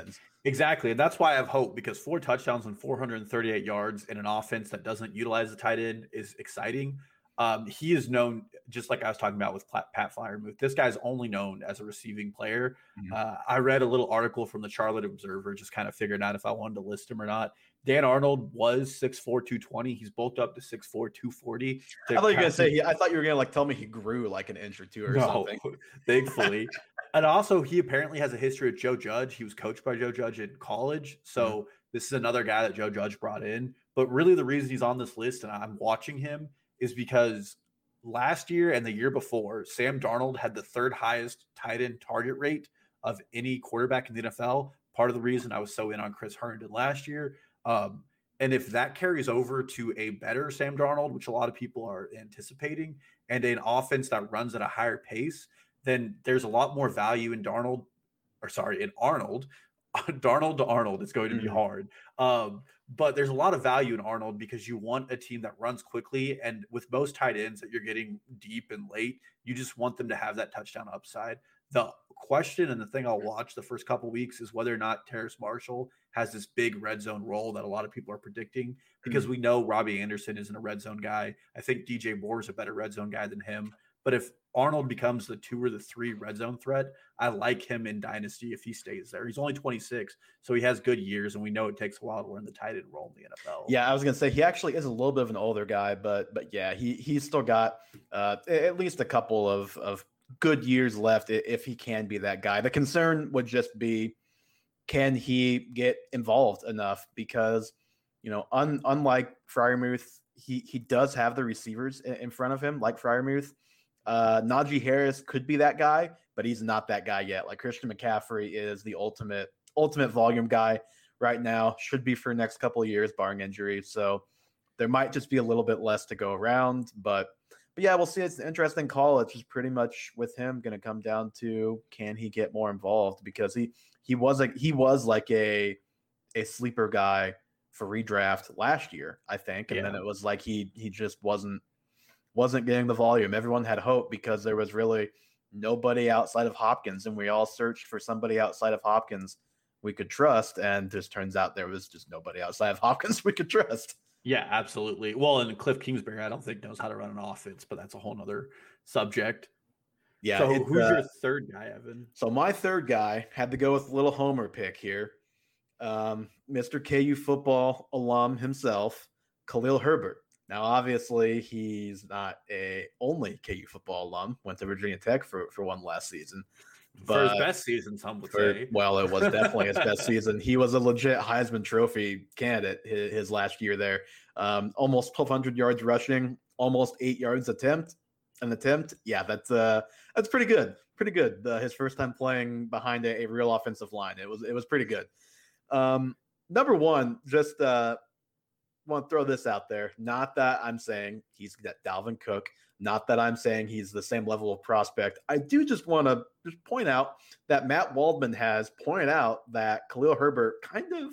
Exactly. And that's why I have hope, because four touchdowns and four hundred thirty-eight yards in an offense that doesn't utilize the tight end is exciting. Um, he is known, just like I was talking about with Pat Freiermuth, this guy's only known as a receiving player. Mhm. Uh, I read a little article from the Charlotte Observer, just kind of figuring out if I wanted to list him or not. Dan Arnold was six four, two twenty. He's bulked up to six four, two forty. I thought you were going to say, he, I thought you were going to like tell me he grew like an inch or two or no, something. Thankfully. And also, he apparently has a history with Joe Judge. He was coached by Joe Judge in college. So mm-hmm. this is another guy that Joe Judge brought in. But really, the reason he's on this list and I'm watching him is because last year and the year before, Sam Darnold had the third highest tight end target rate of any quarterback in the N F L. Part of the reason I was so in on Chris Herndon last year. Um, and if that carries over to a better Sam Darnold, which a lot of people are anticipating, and an offense that runs at a higher pace, then there's a lot more value in Darnold, or sorry, in Arnold. Darnold to Arnold, it's going to be mm-hmm. hard. Um, but there's a lot of value in Arnold because you want a team that runs quickly. And with most tight ends that you're getting deep and late, you just want them to have that touchdown upside. The question and the thing I'll watch the first couple weeks is whether or not Terrace Marshall has this big red zone role that a lot of people are predicting, because mm-hmm. we know Robbie Anderson isn't a red zone guy. I think D J Moore is a better red zone guy than him. But if Arnold becomes the two or the three red zone threat, I like him in Dynasty if he stays there. He's only twenty-six, so he has good years, and we know it takes a while to learn the tight end role in the N F L. Yeah, I was going to say he actually is a little bit of an older guy, but but yeah, he he's still got uh, at least a couple of, of good years left if he can be that guy. The concern would just be, can he get involved enough? Because, you know, un, unlike Freiermuth, he, he does have the receivers in, in front of him, like Freiermuth. Uh, Najee Harris could be that guy, but he's not that guy yet. Like Christian McCaffrey is the ultimate ultimate volume guy right now, should be for the next couple of years, barring injury. So there might just be a little bit less to go around. But, but yeah, we'll see. It's an interesting call. It's just pretty much with him going to come down to, can he get more involved? Because he he was like he was like a a sleeper guy for redraft last year, I think, and yeah. then it was like he he just wasn't. wasn't getting the volume. Everyone had hope because there was really nobody outside of Hopkins, and we all searched for somebody outside of Hopkins we could trust, and just turns out there was just nobody outside of Hopkins we could trust. Yeah, absolutely. Well, and Cliff Kingsbury, I don't think knows how to run an offense, but that's a whole nother subject. Yeah. So who's uh, your third guy, Evan? So my third guy had to go with little homer pick here. Um, Mister K U football alum himself, Khalil Herbert. Now, obviously, he's not a only K U football alum. Went to Virginia Tech for, for one last season. But for his best season, some would for, say. Well, it was definitely his best season. He was a legit Heisman Trophy candidate his, his last year there. Um, almost twelve hundred yards rushing, almost eight yards attempt. An attempt, yeah, that's uh, that's pretty good. Pretty good. Uh, his first time playing behind a, a real offensive line. It was it was pretty good. Um, number one, just uh. want to throw this out there. Not that I'm saying he's that Dalvin Cook. Not that I'm saying he's the same level of prospect. I do just want to just point out that Matt Waldman has pointed out that Khalil Herbert kind of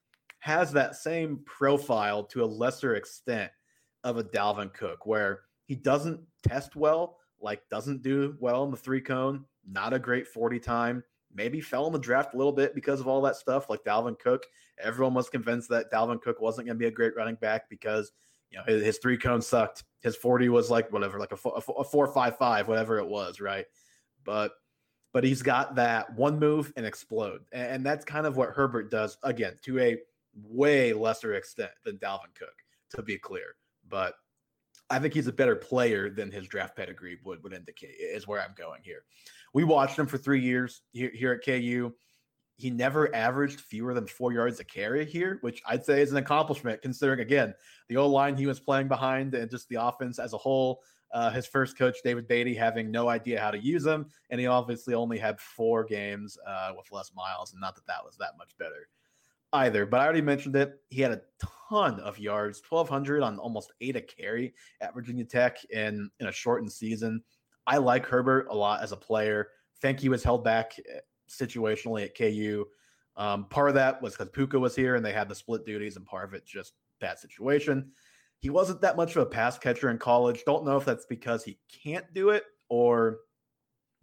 has that same profile to a lesser extent of a Dalvin Cook, where he doesn't test well, like doesn't do well in the three cone, not a great forty time, maybe fell in the draft a little bit because of all that stuff like Dalvin Cook. Everyone was convinced that Dalvin Cook wasn't going to be a great running back because, you know, his, his three cone sucked. His forty was like whatever, like a four, a four, five, five, whatever it was, right? But but he's got that one move and explode, and, and that's kind of what Herbert does. Again, to a way lesser extent than Dalvin Cook, to be clear. But I think he's a better player than his draft pedigree would would indicate. Is where I'm going here. We watched him for three years here, here at K U. He never averaged fewer than four yards a carry here, which I'd say is an accomplishment considering, again, the O-line he was playing behind and just the offense as a whole. Uh, his first coach, David Beatty, having no idea how to use him, and he obviously only had four games uh, with Les Miles, and not that that was that much better either. But I already mentioned it. He had a ton of yards, twelve hundred on almost eight a carry at Virginia Tech in, in a shortened season. I like Herbert a lot as a player. Think he was held back situationally at K U. Um, part of that was because Puka was here and they had the split duties, and part of it just that situation. He wasn't that much of a pass catcher in college. Don't know if that's because he can't do it or just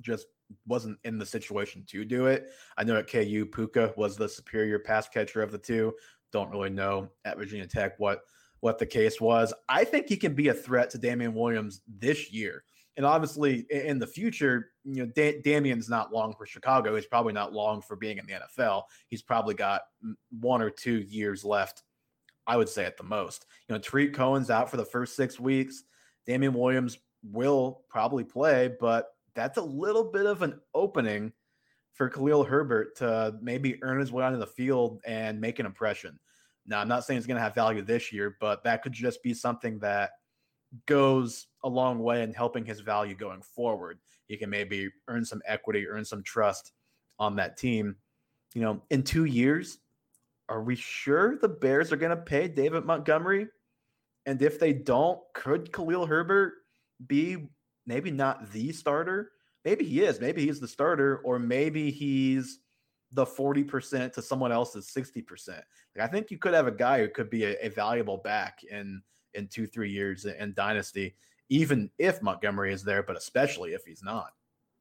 wasn't in the situation to do it. I know at K U, Puka was the superior pass catcher of the two. Don't really know at Virginia Tech what what the case was. I think he can be a threat to Damian Williams this year. And obviously in the future, you know, da- Damian's not long for Chicago. He's probably not long for being in the N F L. He's probably got one or two years left, I would say at the most. You know, Tariq Cohen's out for the first six weeks. Damian Williams will probably play, but that's a little bit of an opening for Khalil Herbert to maybe earn his way onto the field and make an impression. Now, I'm not saying it's going to have value this year, but that could just be something that goes a long way in helping his value going forward. He can maybe earn some equity, earn some trust on that team. You know, in two years, are we sure the Bears are going to pay David Montgomery? And if they don't, could Khalil Herbert be maybe not the starter? Maybe he is. Maybe he's the starter, or maybe he's the forty percent to someone else's sixty percent. Like, I think you could have a guy who could be a, a valuable back in, in two, three years in Dynasty, even if Montgomery is there, but especially if he's not.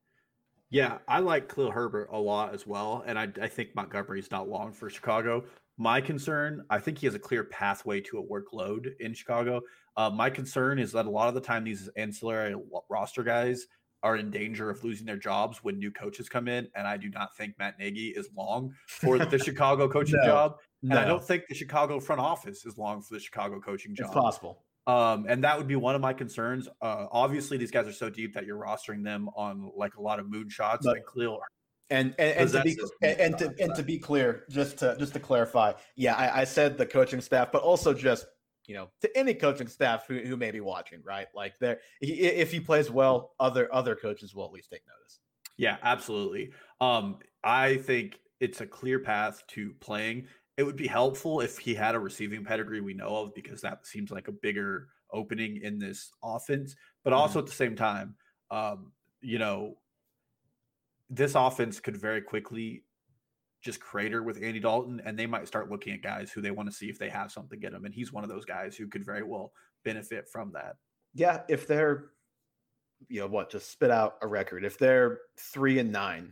Yeah, I like Khalil Herbert a lot as well, and I, I think Montgomery's not long for Chicago. My concern, I think he has a clear pathway to a workload in Chicago. Uh, my concern is that a lot of the time these ancillary roster guys are in danger of losing their jobs when new coaches come in, and I do not think Matt Nagy is long for the Chicago coaching no, job, and no. I don't think the Chicago front office is long for the Chicago coaching job. It's possible. Um, and that would be one of my concerns. Uh, obviously, these guys are so deep that you're rostering them on like a lot of moonshots. But, and Khalil, and and, and to be and, and to and to be clear, just to just to clarify, yeah, I, I said the coaching staff, but also just you know to any coaching staff who, who may be watching, right? Like there, if he plays well, other other coaches will at least take notice. Yeah, absolutely. Um, I think it's a clear path to playing. It would be helpful if he had a receiving pedigree we know of, because that seems like a bigger opening in this offense. But also mm-hmm. at the same time, um, you know, this offense could very quickly just crater with Andy Dalton, and they might start looking at guys who they want to see if they have something in them. And he's one of those guys who could very well benefit from that. Yeah, if they're, you know, what, just spit out a record. If they're three and nine,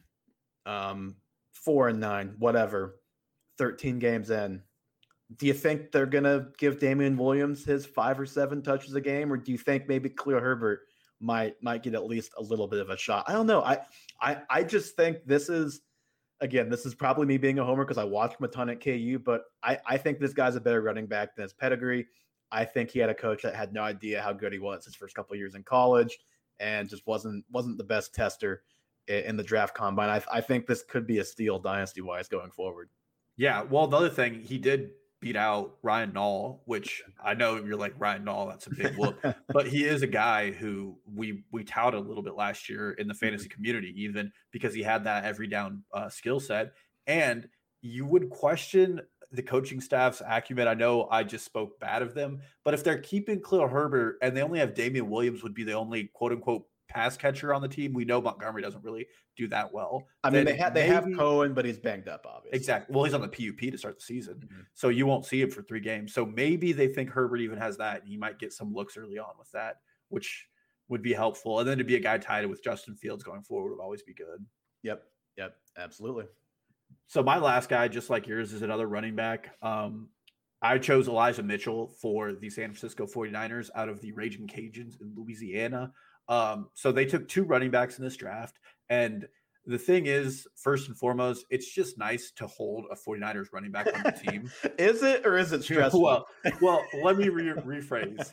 um, four and nine, whatever, thirteen games in, do you think they're going to give Damian Williams his five or seven touches a game? Or do you think maybe Khalil Herbert might, might get at least a little bit of a shot? I don't know. I, I, I just think this is, again, this is probably me being a homer because I watched him a ton at K U, but I, I think this guy's a better running back than his pedigree. I think he had a coach that had no idea how good he was his first couple of years in college and just wasn't, wasn't the best tester in, in the draft combine. I, I think this could be a steal dynasty wise going forward. Yeah, well, the other thing, he did beat out Ryan Nall, which I know you're like, Ryan Nall, that's a big whoop. But he is a guy who we we touted a little bit last year in the fantasy community, even because he had that every down uh, skill set. And you would question the coaching staff's acumen. I know I just spoke bad of them, but if they're keeping Khalil Herbert and they only have Damian Williams would be the only quote unquote pass catcher on the team. We know Montgomery doesn't really do that well. I mean, they have they maybe, have Cohen, but he's banged up, obviously. Exactly. Well, he's on the P U P to start the season, mm-hmm. so you won't see him for three games. So maybe they think Herbert even has that, and he might get some looks early on with that, which would be helpful. And then to be a guy tied with Justin Fields going forward would always be good. Yep. Yep. Absolutely. So my last guy, just like yours, is another running back. Um, I chose Elijah Mitchell for the San Francisco forty-niners out of the Raging Cajuns in Louisiana. Um, so they took two running backs in this draft. And the thing is, first and foremost, it's just nice to hold a forty-niners running back on the team. Is it, or is it stressful? Well, well let me re- rephrase.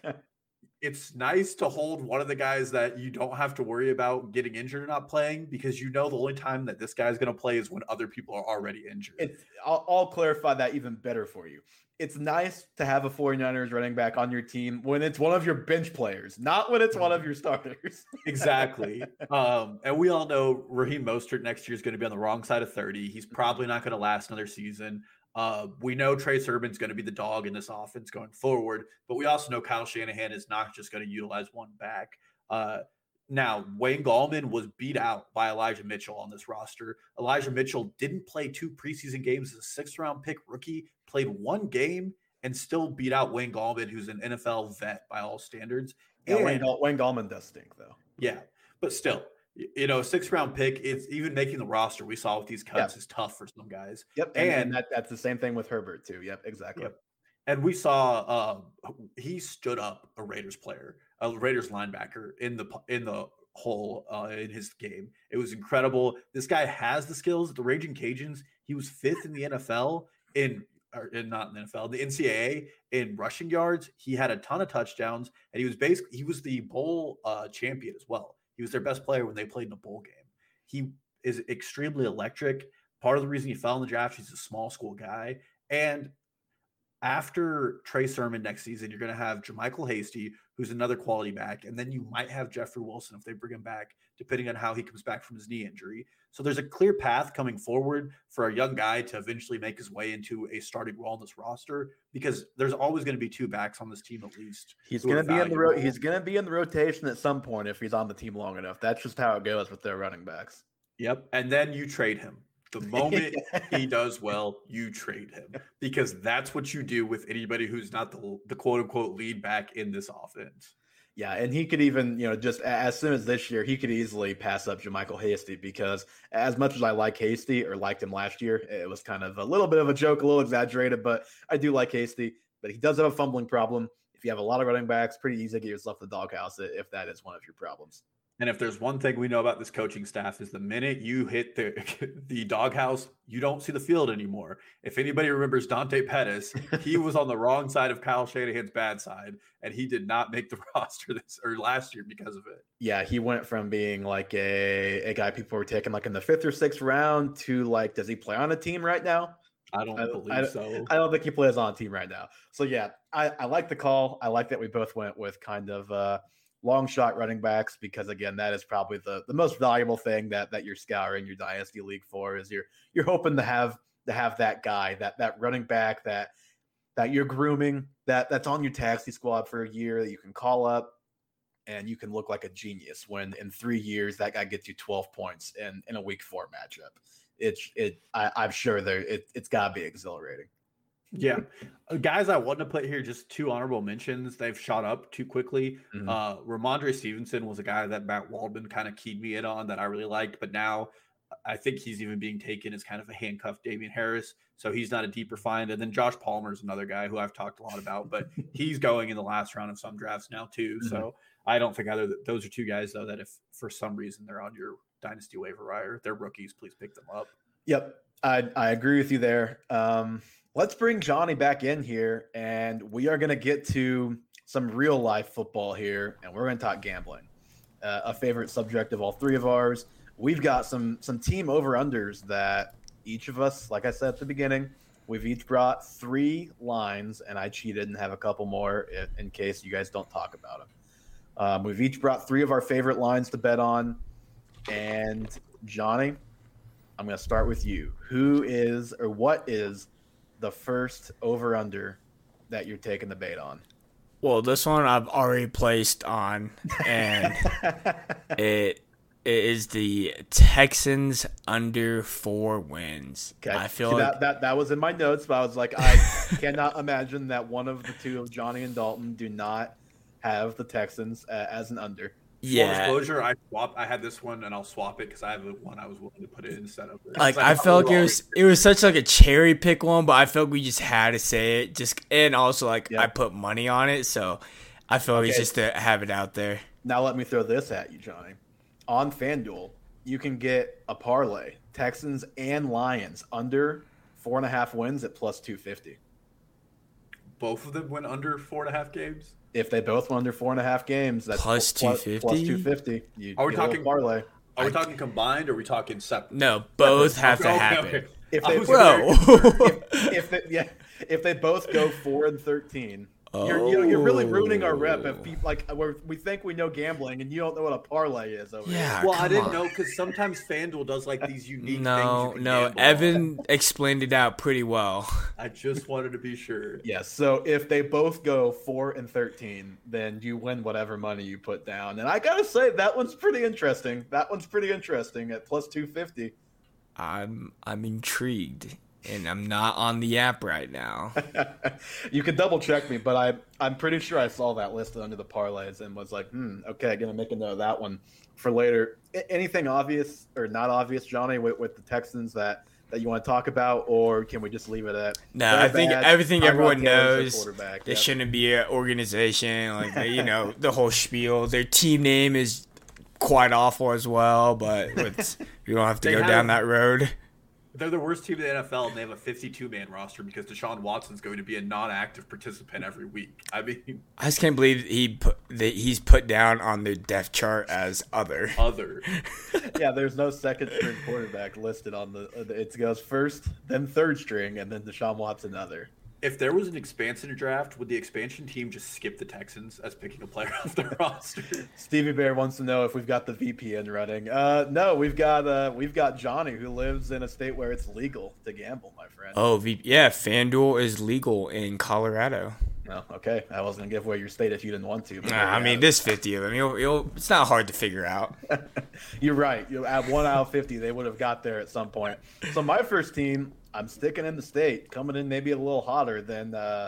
It's nice to hold one of the guys that you don't have to worry about getting injured or not playing, because you know the only time that this guy's going to play is when other people are already injured. It's, I'll, I'll clarify that even better for you. It's nice to have a forty-niners running back on your team when it's one of your bench players, not when it's one of your starters. Exactly. Um, and we all know Raheem Mostert next year is going to be on the wrong side of thirty. He's probably not going to last another season. Uh, we know Trey Sermon's going to be the dog in this offense going forward, but we also know Kyle Shanahan is not just going to utilize one back. Uh, now, Wayne Gallman was beat out by Elijah Mitchell on this roster. Elijah Mitchell didn't play two preseason games as a sixth-round pick rookie, played one game, and still beat out Wayne Gallman, who's an N F L vet by all standards. Yeah, and, Wayne, Gall- Wayne Gallman does stink, though. Yeah, but still, You know, six round pick, it's even making the roster we saw with these cuts Yep. is tough for some guys. Yep. And, And, and that, that's the same thing with Herbert too. Yep. Exactly. Yep. And we saw uh, he stood up a Raiders player, a Raiders linebacker in the in the hole uh, in his game. It was incredible. This guy has the skills. The Raging Cajuns, he was fifth in the N F L in, or in not in the N F L, the N C double A in rushing yards. He had a ton of touchdowns, and he was basically he was the bowl uh, champion as well. He was their best player when they played in a bowl game. He is extremely electric. Part of the reason he fell in the draft, he's a small school guy. And after Trey Sermon next season, you're going to have JaMychal Hasty, who's another quality back. And then you might have Jeffrey Wilson if they bring him back, depending on how he comes back from his knee injury. So there's a clear path coming forward for a young guy to eventually make his way into a starting role on this roster, because there's always going to be two backs on this team at least. He's going to be in the ro- he's going to be in the rotation at some point if he's on the team long enough. That's just how it goes with their running backs. Yep. And then you trade him. The moment he does well, you trade him, because that's what you do with anybody who's not the, the quote unquote lead back in this offense. Yeah, and he could even, you know, just as soon as this year, he could easily pass up JaMychal Hasty, because as much as I like Hasty or liked him last year, it was kind of a little bit of a joke, a little exaggerated, but I do like Hasty. But he does have a fumbling problem. If you have a lot of running backs, pretty easy to get yourself the doghouse if that is one of your problems. And if there's one thing we know about this coaching staff is the minute you hit the the doghouse, you don't see the field anymore. If anybody remembers Dante Pettis, he was on the wrong side of Kyle Shanahan's bad side, and he did not make the roster this or last year because of it. Yeah, he went from being like a, a guy people were taking like in the fifth or sixth round to like, does he play on a team right now? I don't I, believe I, so. I don't think he plays on a team right now. So yeah, I, I like the call. I like that we both went with kind of uh, long shot running backs, because again, that is probably the, the most valuable thing that that you're scouring your dynasty league for, is you're you're hoping to have to have that guy, that that running back that that you're grooming, that that's on your taxi squad for a year, that you can call up and you can look like a genius when in three years that guy gets you twelve points in, in a week four matchup. It's it I, I'm sure there it, it's gotta be exhilarating. Yeah. Guys I want to put here, just two honorable mentions. They've shot up too quickly. Mm-hmm. Uh, Ramondre Stevenson was a guy that Matt Waldman kind of keyed me in on that I really liked, but now I think he's even being taken as kind of a handcuffed Damian Harris. So he's not a deeper find. And then Josh Palmer is another guy who I've talked a lot about, but he's going in the last round of some drafts now too. Mm-hmm. So I don't think either those are two guys though, that if for some reason they're on your dynasty waiver wire, they're rookies, please pick them up. Yep. I, I agree with you there. Um, Let's bring Johnny back in here, and we are going to get to some real life football here, and we're going to talk gambling, uh, a favorite subject of all three of ours. We've got some some team over-unders that each of us, like I said at the beginning, we've each brought three lines, and I cheated and have a couple more in, in case you guys don't talk about them. Um, we've each brought three of our favorite lines to bet on, and Johnny, I'm going to start with you. Who is or what is the first over-under that you're taking the bait on? Well, this one I've already placed on, and it, it is the Texans under four wins. Okay. I feel See, like that, that that was in my notes, but I was like, I cannot imagine that one of the two of Johnny and Dalton do not have the Texans uh, as an under. Yeah. Full disclosure, I swap. I had this one, and I'll swap it because I have one I was willing to put it instead of this. Like I felt like it was it was such like a cherry pick one, but I felt we just had to say it. Just and also like yep. I put money on it, so I feel like okay. it's just to have it out there. Now let me throw this at you, Johnny. On FanDuel, you can get a parlay: Texans and Lions under four and a half wins at plus two fifty. Both of them went under four and a half games. If they both went under four and a half games, that's plus two fifty. Plus two fifty. You are we talking parlay? Are we talking combined, or are we talking separate? No, both have okay, to happen. Okay. If they, bro, if, if they, yeah, if they both go four and thirteen, oh. you're you know you're really ruining our rep. If people like we're, we think we know gambling, and you don't know what a parlay is over yeah, here. Well, I didn't on. know because sometimes FanDuel does like these unique no, things. No, no, Evan on. explained it out pretty well. I just wanted to be sure. Yes. So if they both go four and thirteen, then you win whatever money you put down. And I gotta say that one's pretty interesting. That one's pretty interesting at plus two fifty. I'm I'm intrigued. and I'm not on the app right now. You can double check me, but I I'm pretty sure I saw that listed under the parlays and was like, hmm, okay, gonna make a note of that one for later. A- anything obvious or not obvious, Johnny, with, with the Texans that, that you want to talk about, or can we just leave it at? No, I think bad, everything Tyrod everyone Taylor's knows. their quarterback. There Yep. shouldn't be an organization like they, you know the whole spiel. Their team name is quite awful as well, but it's, you don't have to They go have- down that road. They're the worst team in the N F L, and they have a fifty-two man roster because Deshaun Watson's going to be a non-active participant every week. I mean, I just can't believe he put that he's put down on their depth chart as other. other. Yeah, there's no second string quarterback listed on the. It goes first, then third string, and then Deshaun Watson other. If there was an expansion draft, would the expansion team just skip the Texans as picking a player off their roster? Stevie Bear wants to know if we've got the V P N running. Uh, no, we've got uh, we've got Johnny, who lives in a state where it's legal to gamble, my friend. Oh, v- yeah, FanDuel is legal in Colorado. No, okay. I wasn't gonna give away your state if you didn't want to. but Nah, there you I mean, have there's fifty of them. You'll, you'll, it's not hard to figure out. it. You're right. You at one out of fifty, they would have got there at some point. So my first team, I'm sticking in the state, coming in maybe a little hotter than uh,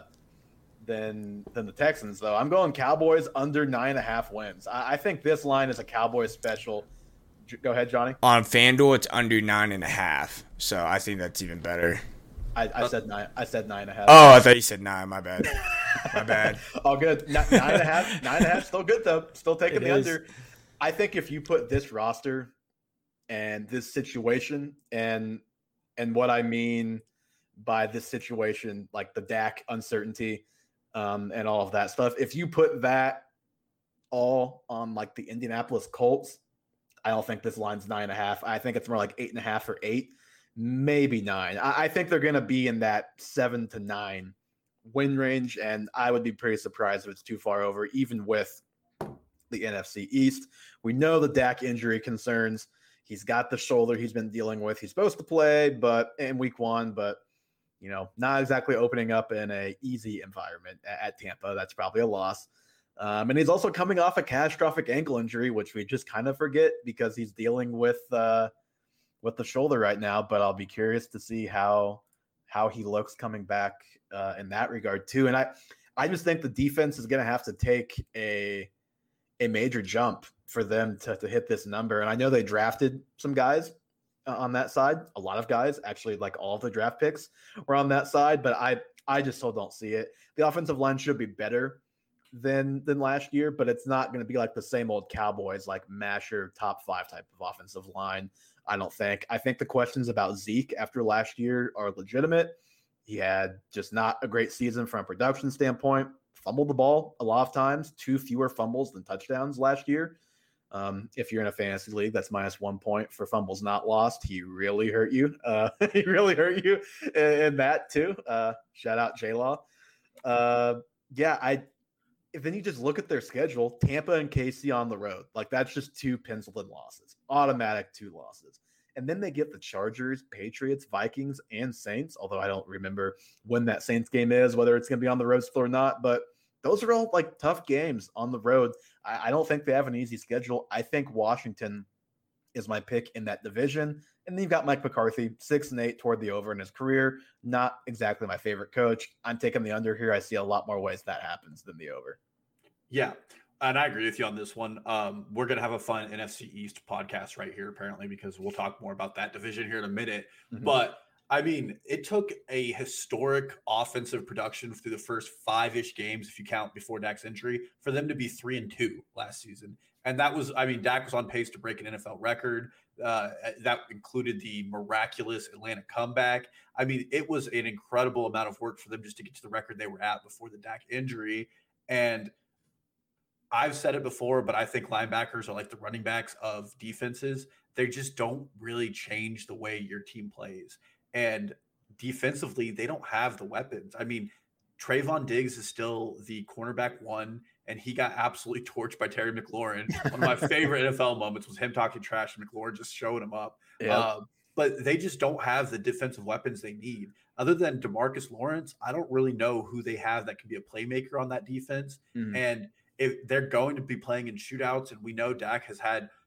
than than the Texans, though. I'm going Cowboys under nine and a half wins. I, I think this line is a Cowboys special. J- Go ahead, Johnny. On FanDuel, it's under nine and a half, so I think that's even better. I, I said nine. I said nine and a half. Oh, I thought you said nine. My bad. My bad. All good. N- nine and a half. Nine and a half. Still good though. Still taking It the is. under. I think if you put this roster and this situation and and what I mean by this situation, like the Dak uncertainty um, and all of that stuff, if you put that all on like the Indianapolis Colts, I don't think this line's nine and a half. I think it's more like eight and a half or eight, maybe nine. I, I think they're going to be in that seven to nine win range, and I would be pretty surprised if it's too far over, even with the N F C East. We know the Dak injury concerns. He's got the shoulder he's been dealing with. He's supposed to play, but in week one, but you know, not exactly opening up in a easy environment at, at Tampa. That's probably a loss. Um, and he's also coming off a catastrophic ankle injury, which we just kind of forget because he's dealing with uh, with the shoulder right now. But I'll be curious to see how how he looks coming back uh, in that regard too. And I I just think the defense is going to have to take a a major jump for them to, to hit this number. And I know they drafted some guys uh, on that side. A lot of guys, actually, like all of the draft picks were on that side, but I, I just still don't see it. The offensive line should be better than, than last year, but it's not going to be like the same old Cowboys, like masher top five type of offensive line. I don't think. I think the questions about Zeke after last year are legitimate. He had just not a great season from a production standpoint. Fumbled the ball a lot of times, two fewer fumbles than touchdowns last year. Um, if you're in a fantasy league, that's minus one point for fumbles not lost. He really hurt you. Uh, he really hurt you in, in that too. Uh, shout out J-Law. Uh, yeah, I. Then you just look at their schedule: Tampa and K C on the road. Like that's just two penciled in losses, automatic two losses. And then they get the Chargers, Patriots, Vikings, and Saints. Although I don't remember when that Saints game is, whether it's going to be on the road still or not. But those are all like tough games on the road. I, I don't think they have an easy schedule. I think Washington is my pick in that division. And then you've got Mike McCarthy, six and eight toward the over in his career. Not exactly my favorite coach. I'm taking the under here. I see a lot more ways that happens than the over. Yeah. And I agree with you on this one. Um, we're going to have a fun N F C East podcast right here, apparently, because we'll talk more about that division here in a minute. Mm-hmm. But I mean, it took a historic offensive production through the first five-ish games, if you count before Dak's injury, for them to be three and two last season. And that was, I mean, Dak was on pace to break an N F L record. Uh, that included the miraculous Atlanta comeback. I mean, it was an incredible amount of work for them just to get to the record they were at before the Dak injury. And I've said it before, but I think linebackers are like the running backs of defenses. They just don't really change the way your team plays. And defensively, they don't have the weapons. I mean, Trayvon Diggs is still the cornerback one, and he got absolutely torched by Terry McLaurin. One of my favorite N F L moments was him talking trash and McLaurin just showing him up. Yep. Um, but they just don't have the defensive weapons they need. Other than DeMarcus Lawrence, I don't really know who they have that can be a playmaker on that defense. Mm-hmm. And if they're going to be playing in shootouts, and we know Dak has had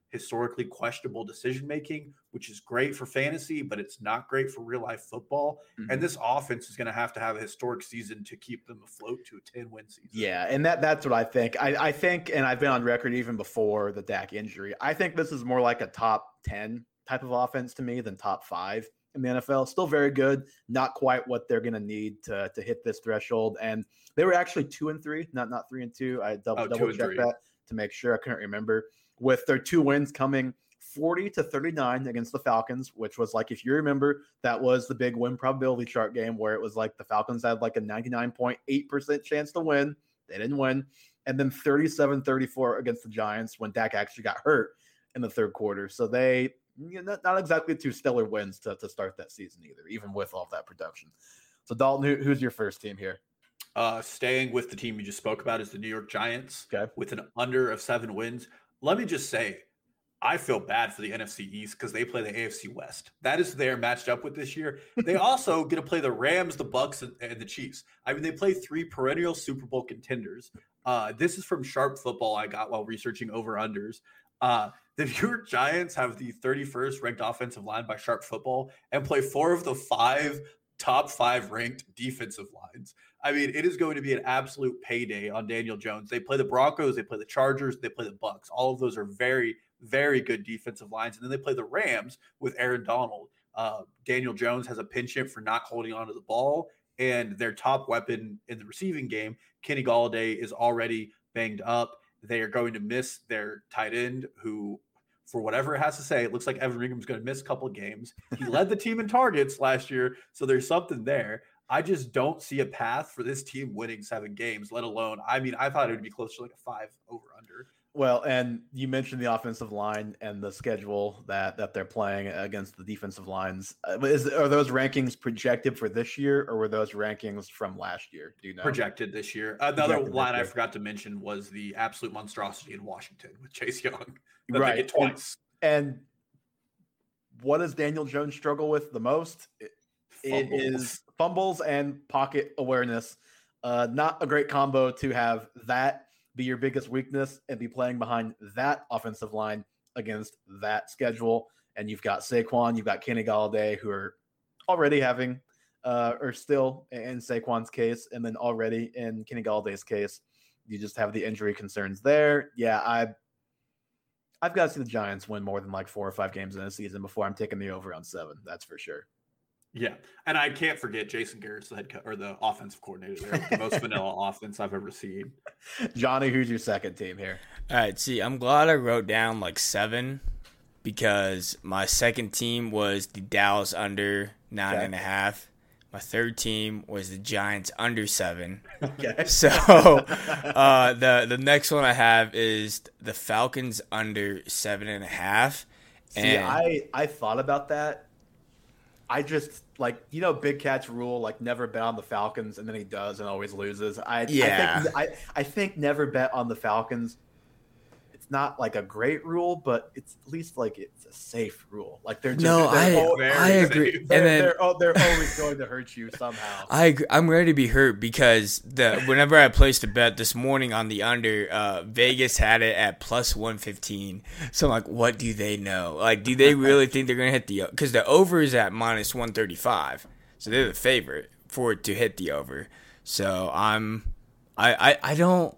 historically questionable decision making, which is great for fantasy, but it's not great for real life football. Mm-hmm. And this offense is going to have to have a historic season to keep them afloat to a ten win season. Yeah, and that that's what I think. I, I think, and I've been on record even before the Dak injury, I think this is more like a top ten type of offense to me than top five in the N F L. Still very good, not quite what they're going to need to to hit this threshold. And they were actually two and three, not not three and two. I double, oh, double checked that to make sure. I couldn't remember. With their two wins coming forty to thirty-nine against the Falcons, which was like, if you remember, that was the big win probability chart game where it was like the Falcons had like a ninety-nine point eight percent chance to win. They didn't win. And then thirty-seven thirty-four against the Giants when Dak actually got hurt in the third quarter. So they, you know, not, not exactly two stellar wins to, to start that season either, even with all that production. So Dalton, who, who's your first team here? Uh, staying with the team you just spoke about is the New York Giants, okay, with an under of seven wins. Let me just say, I feel bad for the N F C East because they play the A F C West. That is their matched up with this year. They also get to play the Rams, the Bucks, and, and the Chiefs. I mean, they play three perennial Super Bowl contenders. Uh, this is from Sharp Football I got while researching over-unders. Uh, the New York Giants have the thirty-first ranked offensive line by Sharp Football and play four of the five top five ranked defensive lines. I mean, it is going to be an absolute payday on Daniel Jones. They play the Broncos, they play the Chargers, they play the Bucks. All of those are very, very good defensive lines. And then they play the Rams with Aaron Donald. Uh, Daniel Jones has a pinch hit for not holding onto the ball. And their top weapon in the receiving game, Kenny Golladay, is already banged up. They are going to miss their tight end, who, for whatever it has to say, it looks like Evan Ingram's going to miss a couple of games. He led the team in targets last year, so there's something there. I just don't see a path for this team winning seven games, let alone, I mean, I thought it would be closer to like a five over under. Well, and you mentioned the offensive line and the schedule that, that they're playing against the defensive lines. Uh, is, are those rankings projected for this year, or were those rankings from last year? Do you know? Projected this year. Another Projected line I forgot to mention was the absolute monstrosity in Washington with Chase Young. Right. They get twice. And, and what does Daniel Jones struggle with the most? It, it is fumbles and pocket awareness. Uh, not a great combo to have that be your biggest weakness and be playing behind that offensive line against that schedule. And you've got Saquon, you've got Kenny Golladay, who are already having, uh, or still in Saquon's case, and then already in Kenny Galladay's case, you just have the injury concerns there. Yeah, I, I've got to see the Giants win more than like four or five games in a season before I'm taking the over on seven. That's for sure. Yeah, and I can't forget Jason Garrett's the head co- or the offensive coordinator there. The most vanilla offense I've ever seen. Johnny, who's your second team here? All right, see, I'm glad I wrote down like seven because my second team was the Dallas under nine okay. and a half. My third team was the Giants under seven. Okay. So uh, the the next one I have is the Falcons under seven and a half. See, and I I thought about that. I just, like, you know, Big Cat's rule, like, never bet on the Falcons, and then he does and always loses. I, yeah. I think, I, I think never bet on the Falcons. It's not, like, a great rule, but it's at least, like, it's a safe rule. Like, they're just, no, they're I, always, I agree. They're, and then, they're, oh, they're always going to hurt you somehow. I agree. I'm ready to be hurt because the whenever I placed a bet this morning on the under, uh, Vegas had it at plus one fifteen. So I'm like, what do they know? Like, do they really think they're going to hit the – because the over is at minus one thirty-five. So they're the favorite for it to hit the over. So I'm I, – I, I don't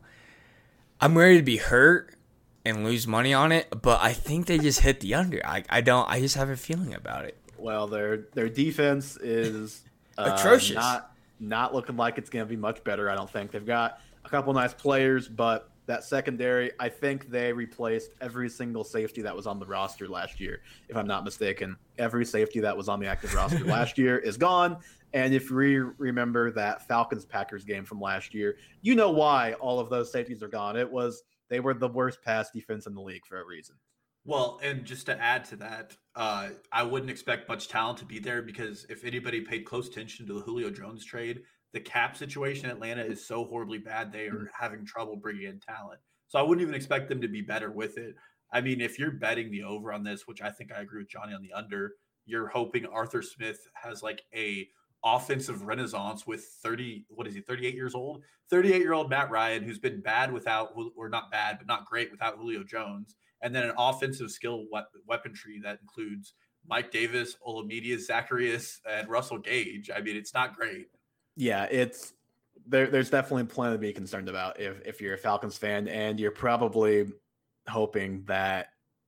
– I'm ready to be hurt and lose money on it, but I think they just hit the under. I, I don't. I just have a feeling about it. Well, their their defense is uh, atrocious. Not not looking like it's going to be much better. I don't think they've got a couple nice players, but that secondary, I think they replaced every single safety that was on the roster last year. If I'm not mistaken, every safety that was on the active roster last year is gone. And if we remember that Falcons Packers game from last year, you know why all of those safeties are gone. It was they were the worst pass defense in the league for a reason. Well, and just to add to that, uh, I wouldn't expect much talent to be there because if anybody paid close attention to the Julio Jones trade, the cap situation in Atlanta is so horribly bad. They are mm-hmm. having trouble bringing in talent. So I wouldn't even expect them to be better with it. I mean, if you're betting the over on this, which I think I agree with Johnny on the under, you're hoping Arthur Smith has like a offensive renaissance with thirty, what is he, thirty-eight years old? thirty-eight-year-old Matt Ryan, who's been bad without, or not bad, but not great without Julio Jones. and then an offensive skill weaponry that includes Mike Davis, Olamide Zacchaeus, and Russell Gage. I mean, it's not great. Yeah, it's there. There's definitely plenty to be concerned about if if you're a Falcons fan, and you're probably hoping that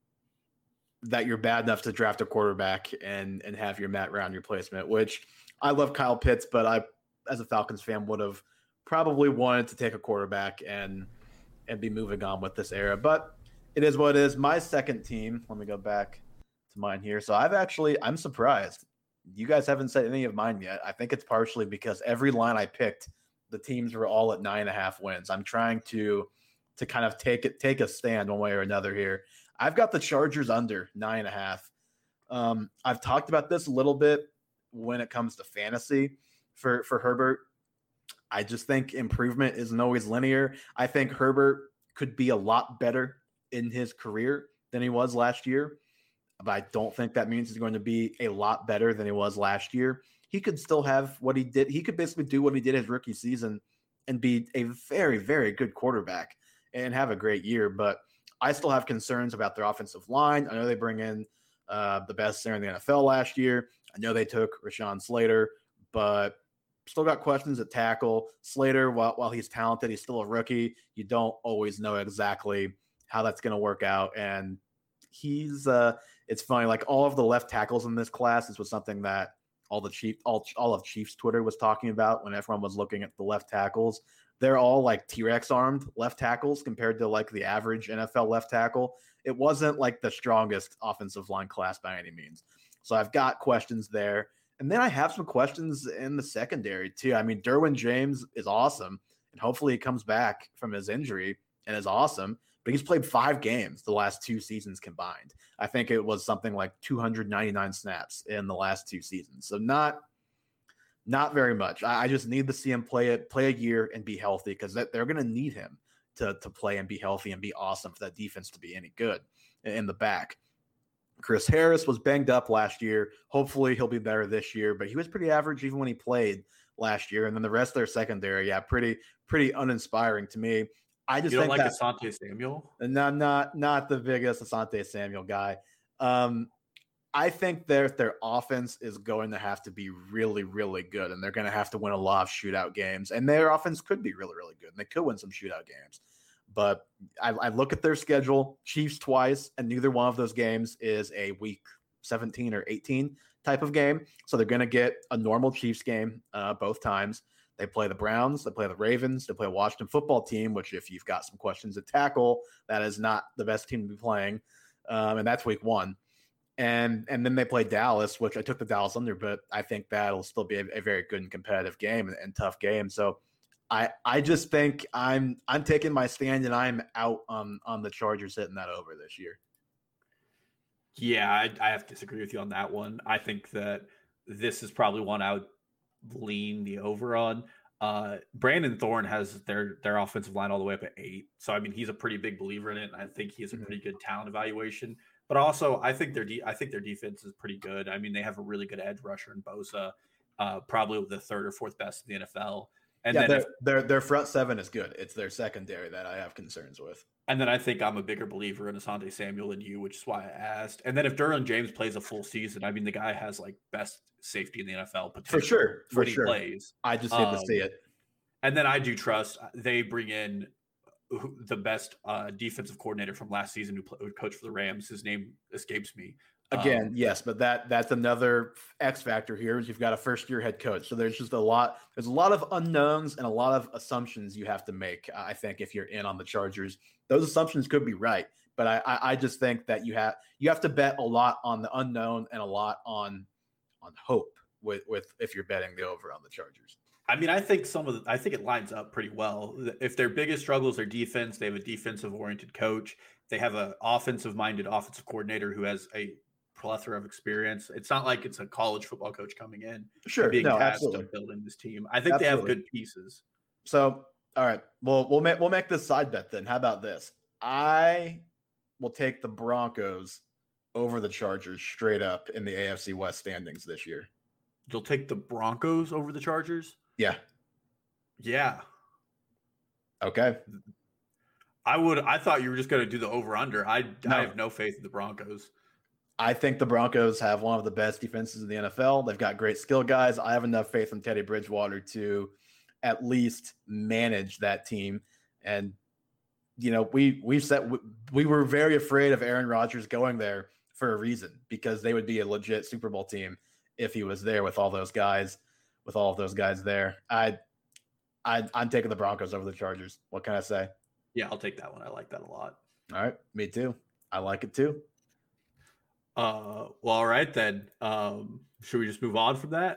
that you're bad enough to draft a quarterback and and have your Matt Ryan replacement. Which I love Kyle Pitts, but I, as a Falcons fan, would have probably wanted to take a quarterback and and be moving on with this era. But it is what it is. My second team. Let me go back to mine here. So I've actually I'm surprised. You guys haven't said any of mine yet. I think it's partially because every line I picked, the teams were all at nine and a half wins. I'm trying to to kind of take it, take a stand one way or another here. I've got the Chargers under nine and a half. Um, I've talked about this a little bit when it comes to fantasy for for Herbert. I just think improvement isn't always linear. I think Herbert could be a lot better in his career than he was last year. But I don't think that means he's going to be a lot better than he was last year. He could still have what he did. He could basically do what he did his rookie season and be a very, very good quarterback and have a great year. But I still have concerns about their offensive line. I know they bring in uh, the best center in the N F L last year. I know they took Rashawn Slater, but still got questions at tackle. Slater, while, while he's talented, he's still a rookie. You don't always know exactly how that's going to work out. And he's uh, – it's funny, like all of the left tackles in this class, this was something that all the Chief, all, all of Chiefs Twitter was talking about when everyone was looking at the left tackles. They're all like T-Rex armed left tackles compared to like the average N F L left tackle. It wasn't like the strongest offensive line class by any means. So I've got questions there. And then I have some questions in the secondary too. I mean, Derwin James is awesome, and hopefully he comes back from his injury and is awesome. But he's played five games the last two seasons combined. I think it was something like two hundred ninety-nine snaps in the last two seasons. So not not very much. I, I just need to see him play it, play a year and be healthy, because they're going to need him to, to play and be healthy and be awesome for that defense to be any good in the back. Chris Harris was banged up last year. Hopefully he'll be better this year, but he was pretty average even when he played last year. And then the rest of their secondary, yeah, pretty pretty uninspiring to me. I just you don't think like that, Asante Samuel? No, not not the biggest Asante Samuel guy. Um, I think their their offense is going to have to be really, really good, and they're going to have to win a lot of shootout games. And their offense could be really, really good, and they could win some shootout games. But I, I look at their schedule: Chiefs twice, and neither one of those games is a week seventeen or eighteen type of game. So they're going to get a normal Chiefs game uh, both times. They play the Browns, they play the Ravens, they play a Washington football team, which if you've got some questions at tackle, that is not the best team to be playing. Um, and that's week one. And and then they play Dallas, which I took the Dallas under, but I think that'll still be a, a very good and competitive game and, and tough game. So I I just think I'm I'm taking my stand and I'm out on, on the Chargers hitting that over this year. Yeah, I, I have to disagree with you on that one. I think that this is probably one I would lean the over on. Uh, Brandon Thorne has their their offensive line all the way up at eight. So I mean, he's a pretty big believer in it. And I think he has a pretty good talent evaluation. But also, I think their de- I think their defense is pretty good. I mean, they have a really good edge rusher in Bosa, uh, probably the third or fourth best in the N F L. And yeah, then their, if, their their front seven is good. It's their secondary that I have concerns with. And then I think I'm a bigger believer in Asante Samuel than you, which is why I asked. And then if Derwin James plays a full season, I mean, the guy has like best safety in the N F L potential for sure. For when he sure, plays. I just need um, to see it. And then I do trust they bring in the best uh, defensive coordinator from last season who, who coached for the Rams. His name escapes me. Again, um, yes, but that that's another X factor here is you've got a first year head coach. So there's just a lot, there's a lot of unknowns and a lot of assumptions you have to make. I think if you're in on the Chargers, those assumptions could be right. But I, I, I just think that you have you have to bet a lot on the unknown and a lot on on hope with, with if you're betting the over on the Chargers. I mean, I think some of the, I think it lines up pretty well. If their biggest struggle is their defense, they have a defensive oriented coach. They have an offensive minded offensive coordinator who has a plethora of experience. It's not like it's a college football coach coming in, sure, being no, tasked absolutely. of building this team. I think Absolutely. they have good pieces. So, all right, well, we'll make we'll make this side bet then. How about this? I will take the Broncos over the Chargers straight up in the A F C West standings this year. You'll take the Broncos over the Chargers? Yeah. Yeah. Okay. I would. I thought you were just going to do the over under. I No. I have no faith in the Broncos. I think the Broncos have one of the best defenses in the N F L. They've got great skill guys. I have enough faith in Teddy Bridgewater to at least manage that team. And, you know, we we've said we, we were very afraid of Aaron Rodgers going there for a reason, because they would be a legit Super Bowl team if he was there with all those guys, with all of those guys there. I, I I'm taking the Broncos over the Chargers. What can I say? Yeah, I'll take that one. I like that a lot. All right, me too. I like it too. Uh, well, all right then. Um, should we just move on from that?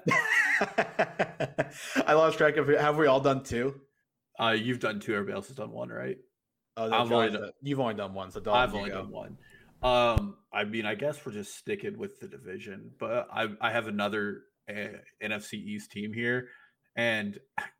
I lost track of it. Have we all done two? Uh, you've done two. Everybody else has done one, right? Oh, I've only done, you've only done one, so Dalton, I've only go. done one. Um, I mean, I guess we're just sticking with the division, but I I have another uh, N F C East team here, and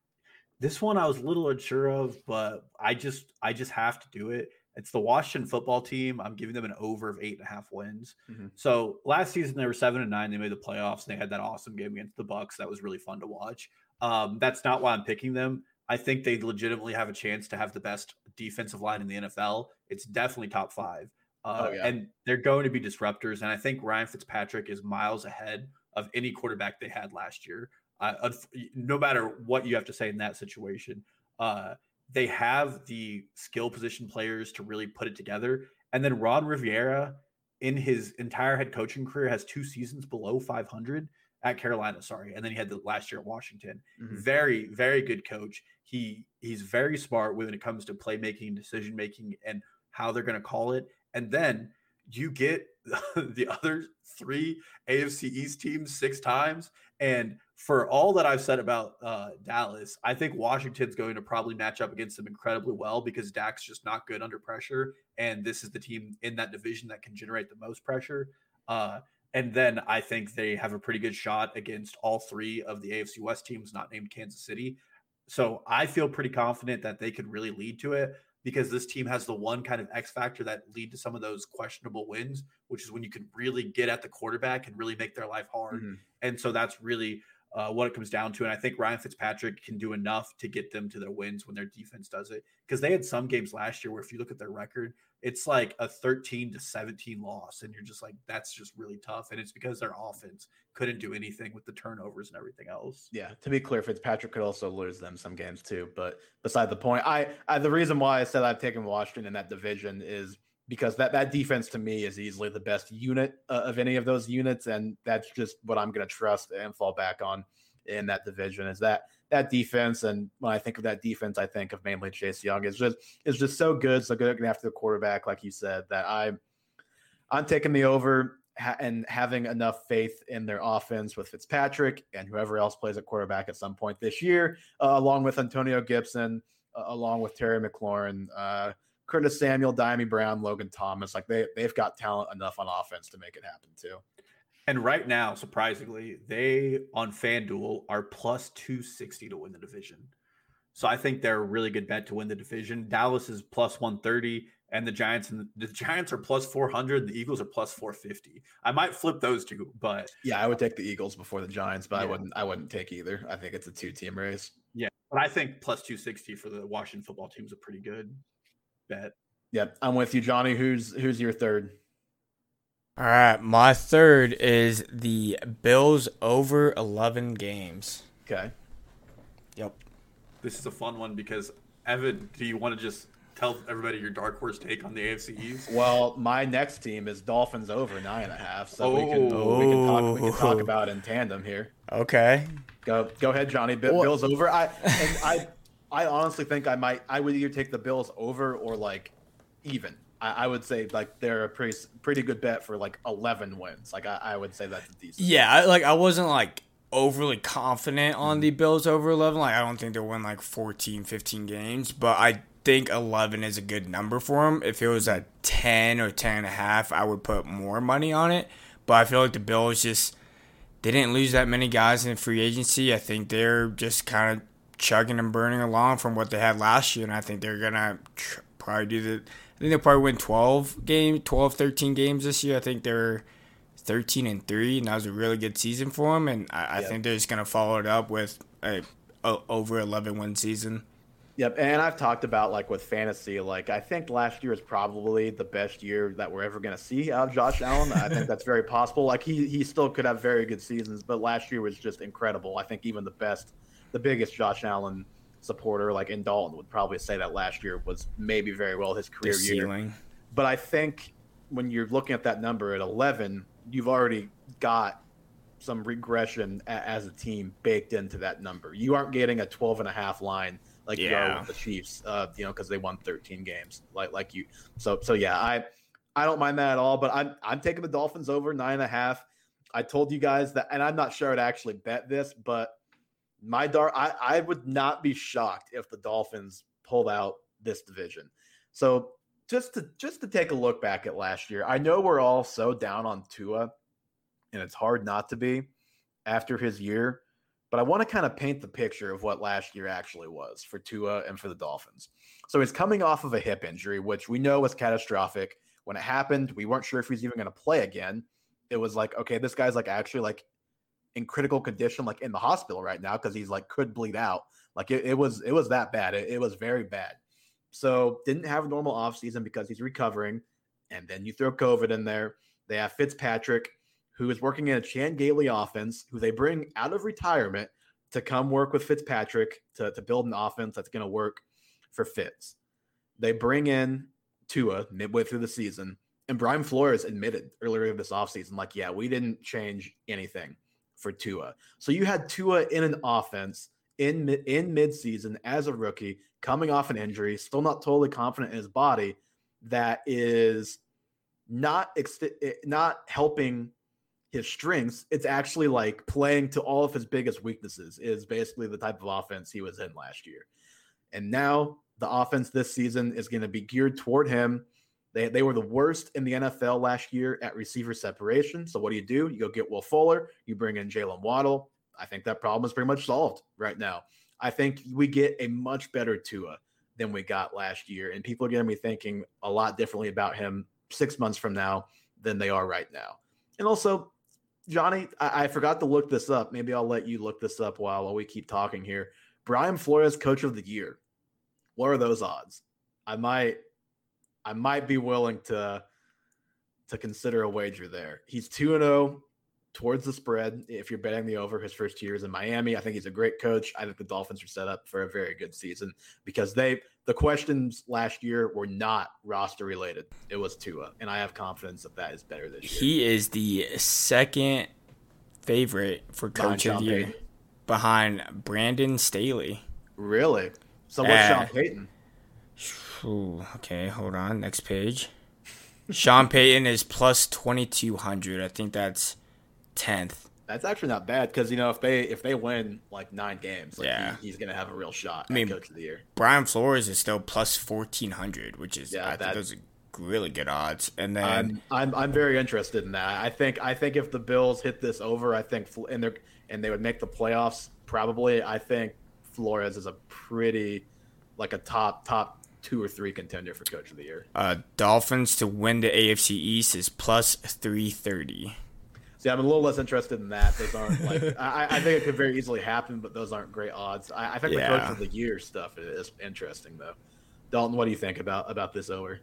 this one I was a little unsure of, but I just I just have to do it. It's the Washington football team. I'm giving them an over of eight and a half wins. Mm-hmm. So last season they were seven and nine. They made the playoffs, and they had that awesome game against the Bucs. That was really fun to watch. Um, that's not why I'm picking them. I think they legitimately have a chance to have the best defensive line in the N F L. It's definitely top five. Uh, oh, yeah. And they're going to be disruptors. And I think Ryan Fitzpatrick is miles ahead of any quarterback they had last year. Uh, no matter what you have to say in that situation, uh, they have the skill position players to really put it together. And then Ron Rivera, in his entire head coaching career, has two seasons below five hundred at Carolina. Sorry. And then he had the last year at Washington. Mm-hmm. Very, very good coach. He he's very smart when it comes to playmaking, decision making, and how they're going to call it. And then you get the other three A F C East teams six times. And for all that I've said about uh, Dallas, I think Washington's going to probably match up against them incredibly well, because Dak's just not good under pressure. And this is the team in that division that can generate the most pressure. Uh, and then I think they have a pretty good shot against all three of the A F C West teams not named Kansas City. So I feel pretty confident that they could really lead to it, because this team has the one kind of X factor that lead to some of those questionable wins, which is when you can really get at the quarterback and really make their life hard. Mm-hmm. And so that's really uh, what it comes down to. And I think Ryan Fitzpatrick can do enough to get them to their wins when their defense does it. Because they had some games last year where if you look at their record, it's like a thirteen to seventeen loss. And you're just like, that's just really tough. And it's because their offense couldn't do anything with the turnovers and everything else. Yeah, to be clear, Fitzpatrick could also lose them some games too. But beside the point, I, I the reason why I said I've taken Washington in that division is because that, that defense to me is easily the best unit uh, of any of those units. And that's just what I'm going to trust and fall back on in that division, is that that defense. And when I think of that defense, I think of mainly Chase Young. It's just it's just so good, so good after the quarterback, like you said, that I'm I'm taking the over ha- and having enough faith in their offense with Fitzpatrick and whoever else plays at quarterback at some point this year, uh, along with Antonio Gibson, uh, along with Terry McLaurin, uh, Curtis Samuel, Diami Brown, Logan Thomas. Like they they've got talent enough on offense to make it happen too. And right now, surprisingly, they on FanDuel are plus two sixty to win the division. So I think they're a really good bet to win the division. Dallas is plus one thirty, and the Giants and the, the Giants are plus four hundred. And the Eagles are plus four fifty. I might flip those two, but yeah, I would take the Eagles before the Giants, but yeah. I wouldn't. I wouldn't take either. I think it's a two-team race. Yeah, but I think plus two sixty for the Washington football team is a pretty good bet. Yeah, I'm with you, Johnny. Who's who's your third? All right, my third is the Bills over eleven games. Okay. Yep. This is a fun one because, Evan, do you want to just tell everybody your dark horse take on the A F C East? Well, my next team is Dolphins over nine and a half, so oh. we can oh. we can talk we can talk about it in tandem here. Okay. Go go ahead, Johnny. B- Bills over. I and I I honestly think I might I would either take the Bills over or like even. I would say like they're a pretty pretty good bet for like eleven wins. Like I, I would say that's a decent. Yeah, I, like I wasn't like overly confident on the Bills over eleven. Like I don't think they'll win like fourteen, fifteen games, but I think eleven is a good number for them. If it was at ten or ten and a half, I would put more money on it. But I feel like the Bills just they didn't lose that many guys in free agency. I think they're just kind of chugging and burning along from what they had last year, and I think they're gonna tr- probably do the. I think they'll probably win twelve game, twelve, thirteen games this year. I think they're thirteen and three, and that was a really good season for them. And I, I yep. think they're just gonna follow it up with a, a over eleven win season. Yep, and I've talked about like with fantasy, like I think last year is probably the best year that we're ever going to see out of Josh Allen. I think that's very possible. Like he he still could have very good seasons, but last year was just incredible. I think even the best, the biggest Josh Allen supporter, like in Dalton, would probably say that last year was maybe very well his career year. But I think when you're looking at that number at eleven, you've already got some regression as a team baked into that number. You aren't getting a twelve and a half line like yeah. you are with the Chiefs, uh, you know, because they won thirteen games, like like you. So so yeah, I I don't mind that at all. But I'm I'm taking the Dolphins over nine and a half. I told you guys that, and I'm not sure I'd actually bet this, but my dar I I would not be shocked if the Dolphins pulled out this division. So just to just to take a look back at last year, I know we're all so down on Tua, and it's hard not to be after his year. But I want to kind of paint the picture of what last year actually was for Tua and for the Dolphins. So he's coming off of a hip injury, which we know was catastrophic. When it happened, we weren't sure if he's even going to play again. It was like, okay, this guy's like actually like in critical condition, like in the hospital right now because he's like could bleed out. Like it, it was it was that bad. It, it was very bad. So didn't have a normal offseason because he's recovering. And then you throw COVID in there. They have Fitzpatrick, who is working in a Chan Gailey offense, who they bring out of retirement to come work with Fitzpatrick to, to build an offense that's going to work for Fitz. They bring in Tua midway through the season, and Brian Flores admitted earlier this offseason, like, yeah, we didn't change anything for Tua. So you had Tua in an offense in, in midseason as a rookie, coming off an injury, still not totally confident in his body, that is not ex- not helping his strengths. It's actually like playing to all of his biggest weaknesses is basically the type of offense he was in last year. And now the offense this season is going to be geared toward him. They they were the worst in the N F L last year at receiver separation. So what do you do? You go get Will Fuller. You bring in Jalen Waddle. I think that problem is pretty much solved right now. I think we get a much better Tua than we got last year. And people are going to be thinking a lot differently about him six months from now than they are right now. And also, Johnny, I, I forgot to look this up. Maybe I'll let you look this up while, while we keep talking here. Brian Flores, Coach of the Year. What are those odds? I might I might be willing to, to consider a wager there. He's two and oh towards the spread if you're betting the over his first two years in Miami. I think he's a great coach. I think the Dolphins are set up for a very good season because they the questions last year were not roster related. It was Tua, and I have confidence that that is better this year. He is the second favorite for Coach of the Year behind Brandon Staley. Really? So what's uh, Sean Payton? Ooh, okay, hold on. Next page. Sean Payton is plus twenty-two hundred. I think that's tenth. That's actually not bad because, you know, if they if they win like nine games, like yeah. he, he's going to have a real shot I mean, at Coach of the Year. Brian Flores is still plus fourteen hundred, which is, yeah, I that, think those are really good odds. And then I'm, I'm I'm very interested in that. I think I think if the Bills hit this over, I think and they and they would make the playoffs probably. I think Flores is a pretty like a top top two or three contender for Coach of the Year. Uh, Dolphins to win the A F C East is plus three thirty. See, I'm a little less interested in that. Those aren't like I, I think it could very easily happen, but those aren't great odds. I, I think yeah. the Coach of the Year stuff is interesting though. Dalton, what do you think about about this over?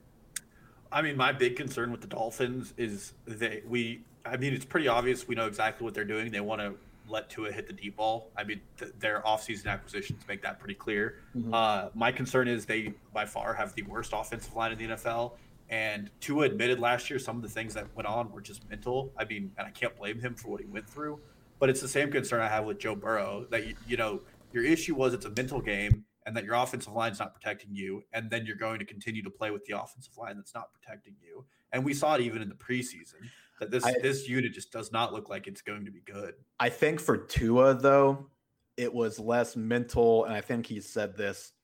I mean, my big concern with the Dolphins is they we. I mean, it's pretty obvious. We know exactly what they're doing. They want to let Tua hit the deep ball. I mean, th- their offseason acquisitions make that pretty clear. Mm-hmm. Uh, my concern is they, by far, have the worst offensive line in the N F L. And Tua admitted last year some of the things that went on were just mental. I mean, and I can't blame him for what he went through. But it's the same concern I have with Joe Burrow, that, you, you know, your issue was it's a mental game and that your offensive line is not protecting you. And then you're going to continue to play with the offensive line that's not protecting you. And we saw it even in the preseason. That this I, this unit just does not look like it's going to be good. I think for Tua, though, it was less mental, and I think he said this,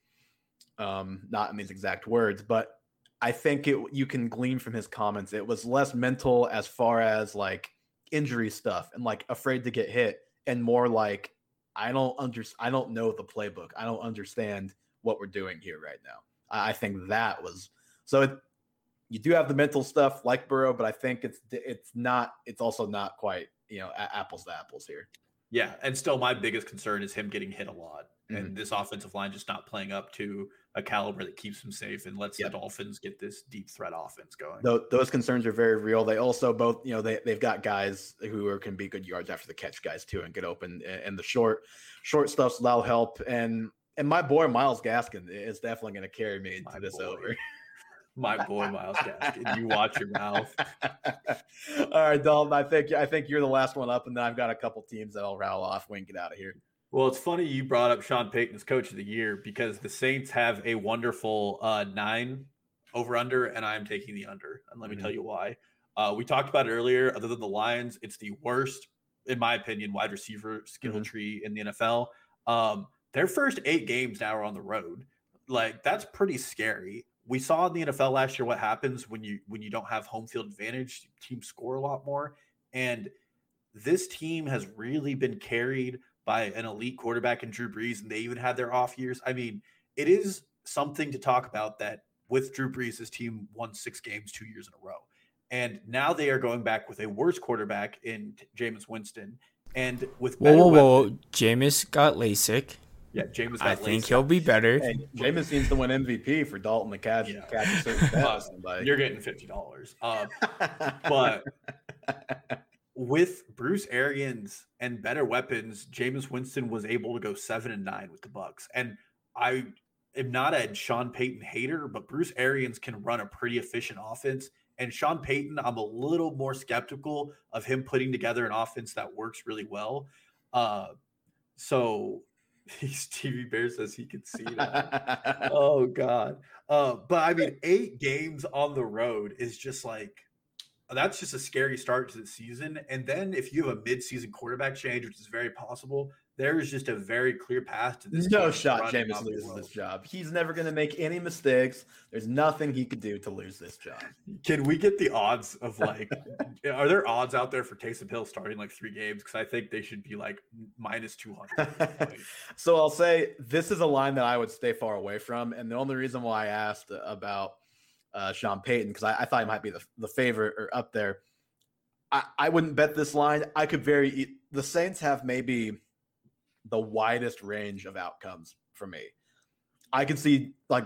um, not in these exact words, but I think it you can glean from his comments, it was less mental as far as like injury stuff and like afraid to get hit, and more like I don't under I don't know the playbook. I don't understand what we're doing here right now. I, I think that was so. It, You do have the mental stuff like Burrow, but I think it's it's not it's also not quite, you know, apples to apples here. Yeah, and still my biggest concern is him getting hit a lot. Mhm. And this offensive line just not playing up to a caliber that keeps him safe and lets Yep. the Dolphins get this deep threat offense going. Those, those concerns are very real. They also both, you know, they, they've got guys who are, can be good yards after the catch guys too and get open and the short short stuff, so that'll help. And and my boy Myles Gaskin is definitely going to carry me into My this boy. over. My boy Myles Gaskin, you watch your mouth. All right, Dalton, I think I think you're the last one up, and then I've got a couple teams that I'll rattle off. We can get out of here. Well, it's funny you brought up Sean Payton as coach of the year because the Saints have a wonderful uh, nine over under, and I'm taking the under. And let me Mhm. tell you why. Uh, we talked about it earlier. Other than the Lions, it's the worst, in my opinion, wide receiver skill Mhm. tree in the N F L. Um, their first eight games now are on the road. Like, that's pretty scary. We saw in the N F L last year what happens when you when you don't have home field advantage. Teams score a lot more, and this team has really been carried by an elite quarterback in Drew Brees, and they even had their off years. I mean, it is something to talk about that with Drew Brees, this team won six games two years in a row. And now they are going back with a worse quarterback in Jameis Winston. And with Whoa, better whoa, whoa. weapons- Jameis got LASIK. Yeah, Jameis got I think LASIK. he'll be better. Hey, Jameis needs to win M V P for Dalton to catch, Yeah. catch a certain bet Uh, with somebody. You're getting fifty dollars. Uh, but with Bruce Arians and better weapons, Jameis Winston was able to go seven and nine with the Bucks. And I am not a Sean Payton hater, but Bruce Arians can run a pretty efficient offense. And Sean Payton, I'm a little more skeptical of him putting together an offense that works really well. Uh, so Stevie Bear says he can see that. Oh God. Uh, but I mean, eight games on the road is just like, that's just a scary start to the season. And then if you have a mid-season quarterback change, which is very possible, there is just a very clear path to this. No team shot running Jameis out the loses road. this job. He's never going to make any mistakes. There's nothing he could do to lose this job. Can we get the odds of like, are there odds out there for Taysom Hill starting like three games? Because I think they should be like minus two hundred. So I'll say this is a line that I would stay far away from. And the only reason why I asked about uh, Sean Payton, because I, I thought he might be the, the favorite or up there. I, I wouldn't bet this line. I could very – the Saints have maybe the widest range of outcomes for me. I can see like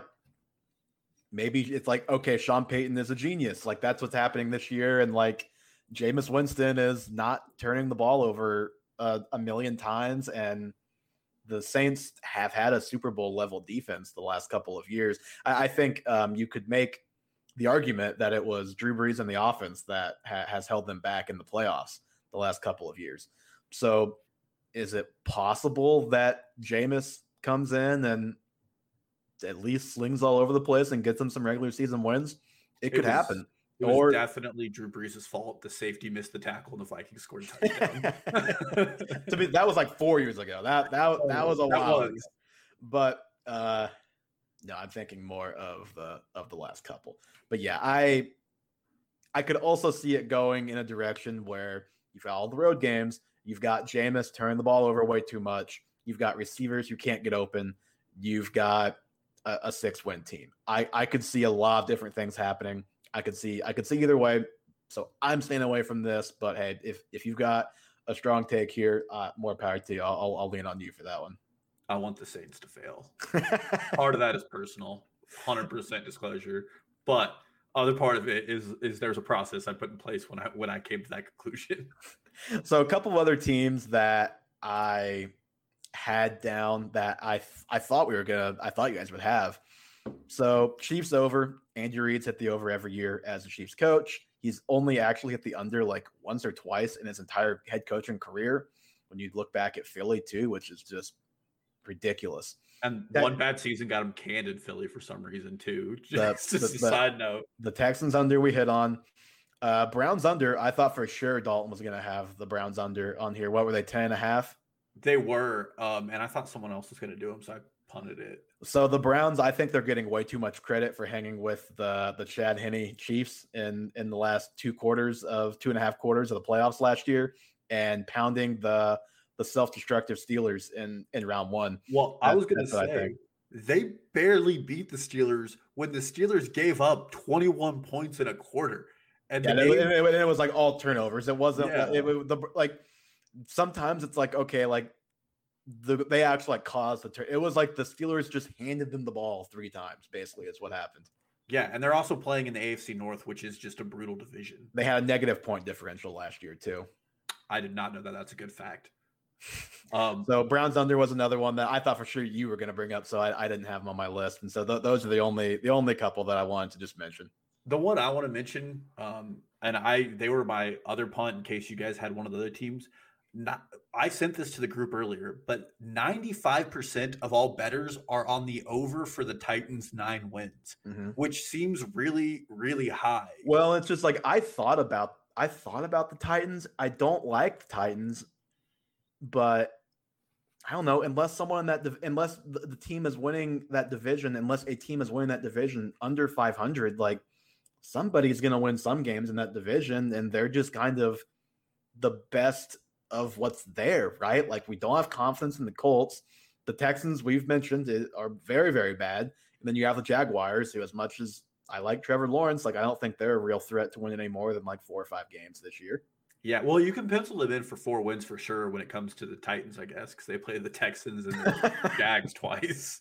maybe it's like, okay, Sean Payton is a genius. Like that's what's happening this year. And like Jameis Winston is not turning the ball over uh, a million times. And the Saints have had a Super Bowl level defense the last couple of years. I, I think um, you could make the argument that it was Drew Brees and the offense that ha- has held them back in the playoffs the last couple of years. So is it possible that Jameis comes in and at least slings all over the place and gets them some regular season wins? It, it could was, happen. It was or definitely Drew Brees' fault. The safety missed the tackle and the Vikings scored a touchdown. To me, that was like four years ago. That that, that was a That while was. ago. But uh, no, I'm thinking more of the of the last couple. But yeah, I I could also see it going in a direction where you've got all the road games. You've got Jameis turning the ball over way too much. You've got receivers who can't get open. You've got a, a six-win team. I, I could see a lot of different things happening. I could see I could see either way. So I'm staying away from this. But hey, if if you've got a strong take here, uh, more power to you. I'll, I'll I'll lean on you for that one. I want the Saints to fail. Part of that is personal, one hundred percent disclosure. But other part of it is is there's a process I put in place when I when I came to that conclusion. So a couple of other teams that I had down that I I thought we were gonna I thought you guys would have. So Chiefs over. Andy Reid's hit the over every year as the Chiefs coach. He's only actually hit the under like once or twice in his entire head coaching career. When you look back at Philly too, which is just ridiculous. And That, one bad season got him canned in Philly for some reason too. That's Just the, a side note. The Texans under we hit on. Uh, Browns under. I thought for sure Dalton was going to have the Browns under on here. What were they, ten and a half? They were, um, and I thought someone else was going to do them, so I punted it. So the Browns, I think they're getting way too much credit for hanging with the the Chad Henne Chiefs in in the last two quarters of two and a half quarters of the playoffs last year, and pounding the the self-destructive Steelers in in round one. Well, I was going to say they barely beat the Steelers when the Steelers gave up twenty-one points in a quarter, and yeah, the it, game, it, it, it was like all turnovers. It wasn't yeah. it, it, the like sometimes it's like, okay, like the, they actually like caused the turn. It was like the Steelers just handed them the ball three times, basically, is what happened. Yeah, and they're also playing in the A F C North, which is just a brutal division. They had a negative point differential last year, too. I did not know that. That's a good fact. Um, so Browns under was another one that I thought for sure you were going to bring up, so I, I didn't have them on my list. And so th- those are the only the only couple that I wanted to just mention. The one I want to mention, um, and I they were my other punt in case you guys had one of the other teams. Not, I sent this to the group earlier, but ninety-five percent of all bettors are on the over for the Titans nine wins, mm-hmm. which seems really, really high. Well, it's just like I thought about I thought about the Titans. I don't like the Titans, but I don't know, unless someone in that unless the, the team is winning that division, unless a team is winning that division under five hundred, like somebody's going to win some games in that division, and they're just kind of the best of what's there, right? Like we don't have confidence in the Colts. The Texans, we've mentioned, are very, very bad. And then you have the Jaguars, who, as much as I like Trevor Lawrence, like I don't think they're a real threat to win any more than like four or five games this year. Yeah, well, you can pencil them in for four wins for sure when it comes to the Titans, I guess, because they play the Texans and the Jags twice.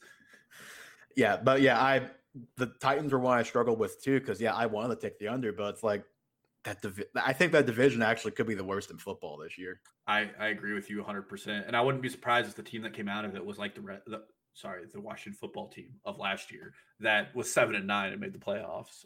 Yeah, but yeah, I the Titans were one I struggled with too, because yeah, I wanted to take the under, but it's like that. Divi- I think that division actually could be the worst in football this year. I, I agree with you one hundred percent, and I wouldn't be surprised if the team that came out of it was like the, the sorry the Washington football team of last year that was seven and nine and made the playoffs.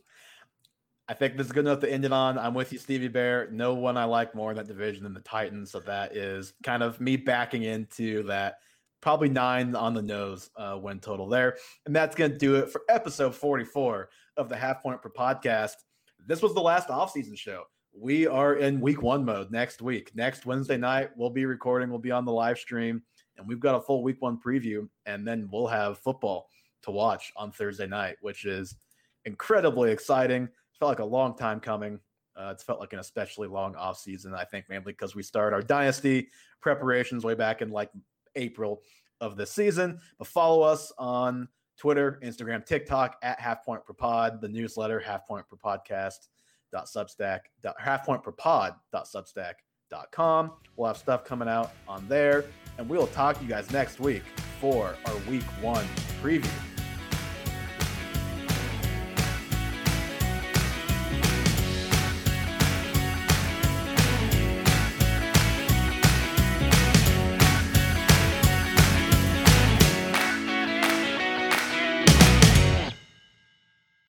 I think this is good enough to end it on. I'm with you, Stevie Bear. No one I like more in that division than the Titans, so that is kind of me backing into that. Probably nine on the nose uh, win total there. And that's going to do it for episode forty-four of the Half Point Per Podcast. This was the last offseason show. We are in week one mode next week. Next Wednesday night, we'll be recording. We'll be on the live stream. And we've got a full week one preview. And then we'll have football to watch on Thursday night, which is incredibly exciting. It felt like a long time coming. Uh, it's felt like an especially long offseason, I think, mainly because we started our dynasty preparations way back in like April of this season. But follow us on Twitter, Instagram, TikTok at Half Point Per Pod, the newsletter half point per podcast dot substack half point per pod dot substack dot com. We'll have stuff coming out on there, and we'll talk to you guys next week for our week one preview.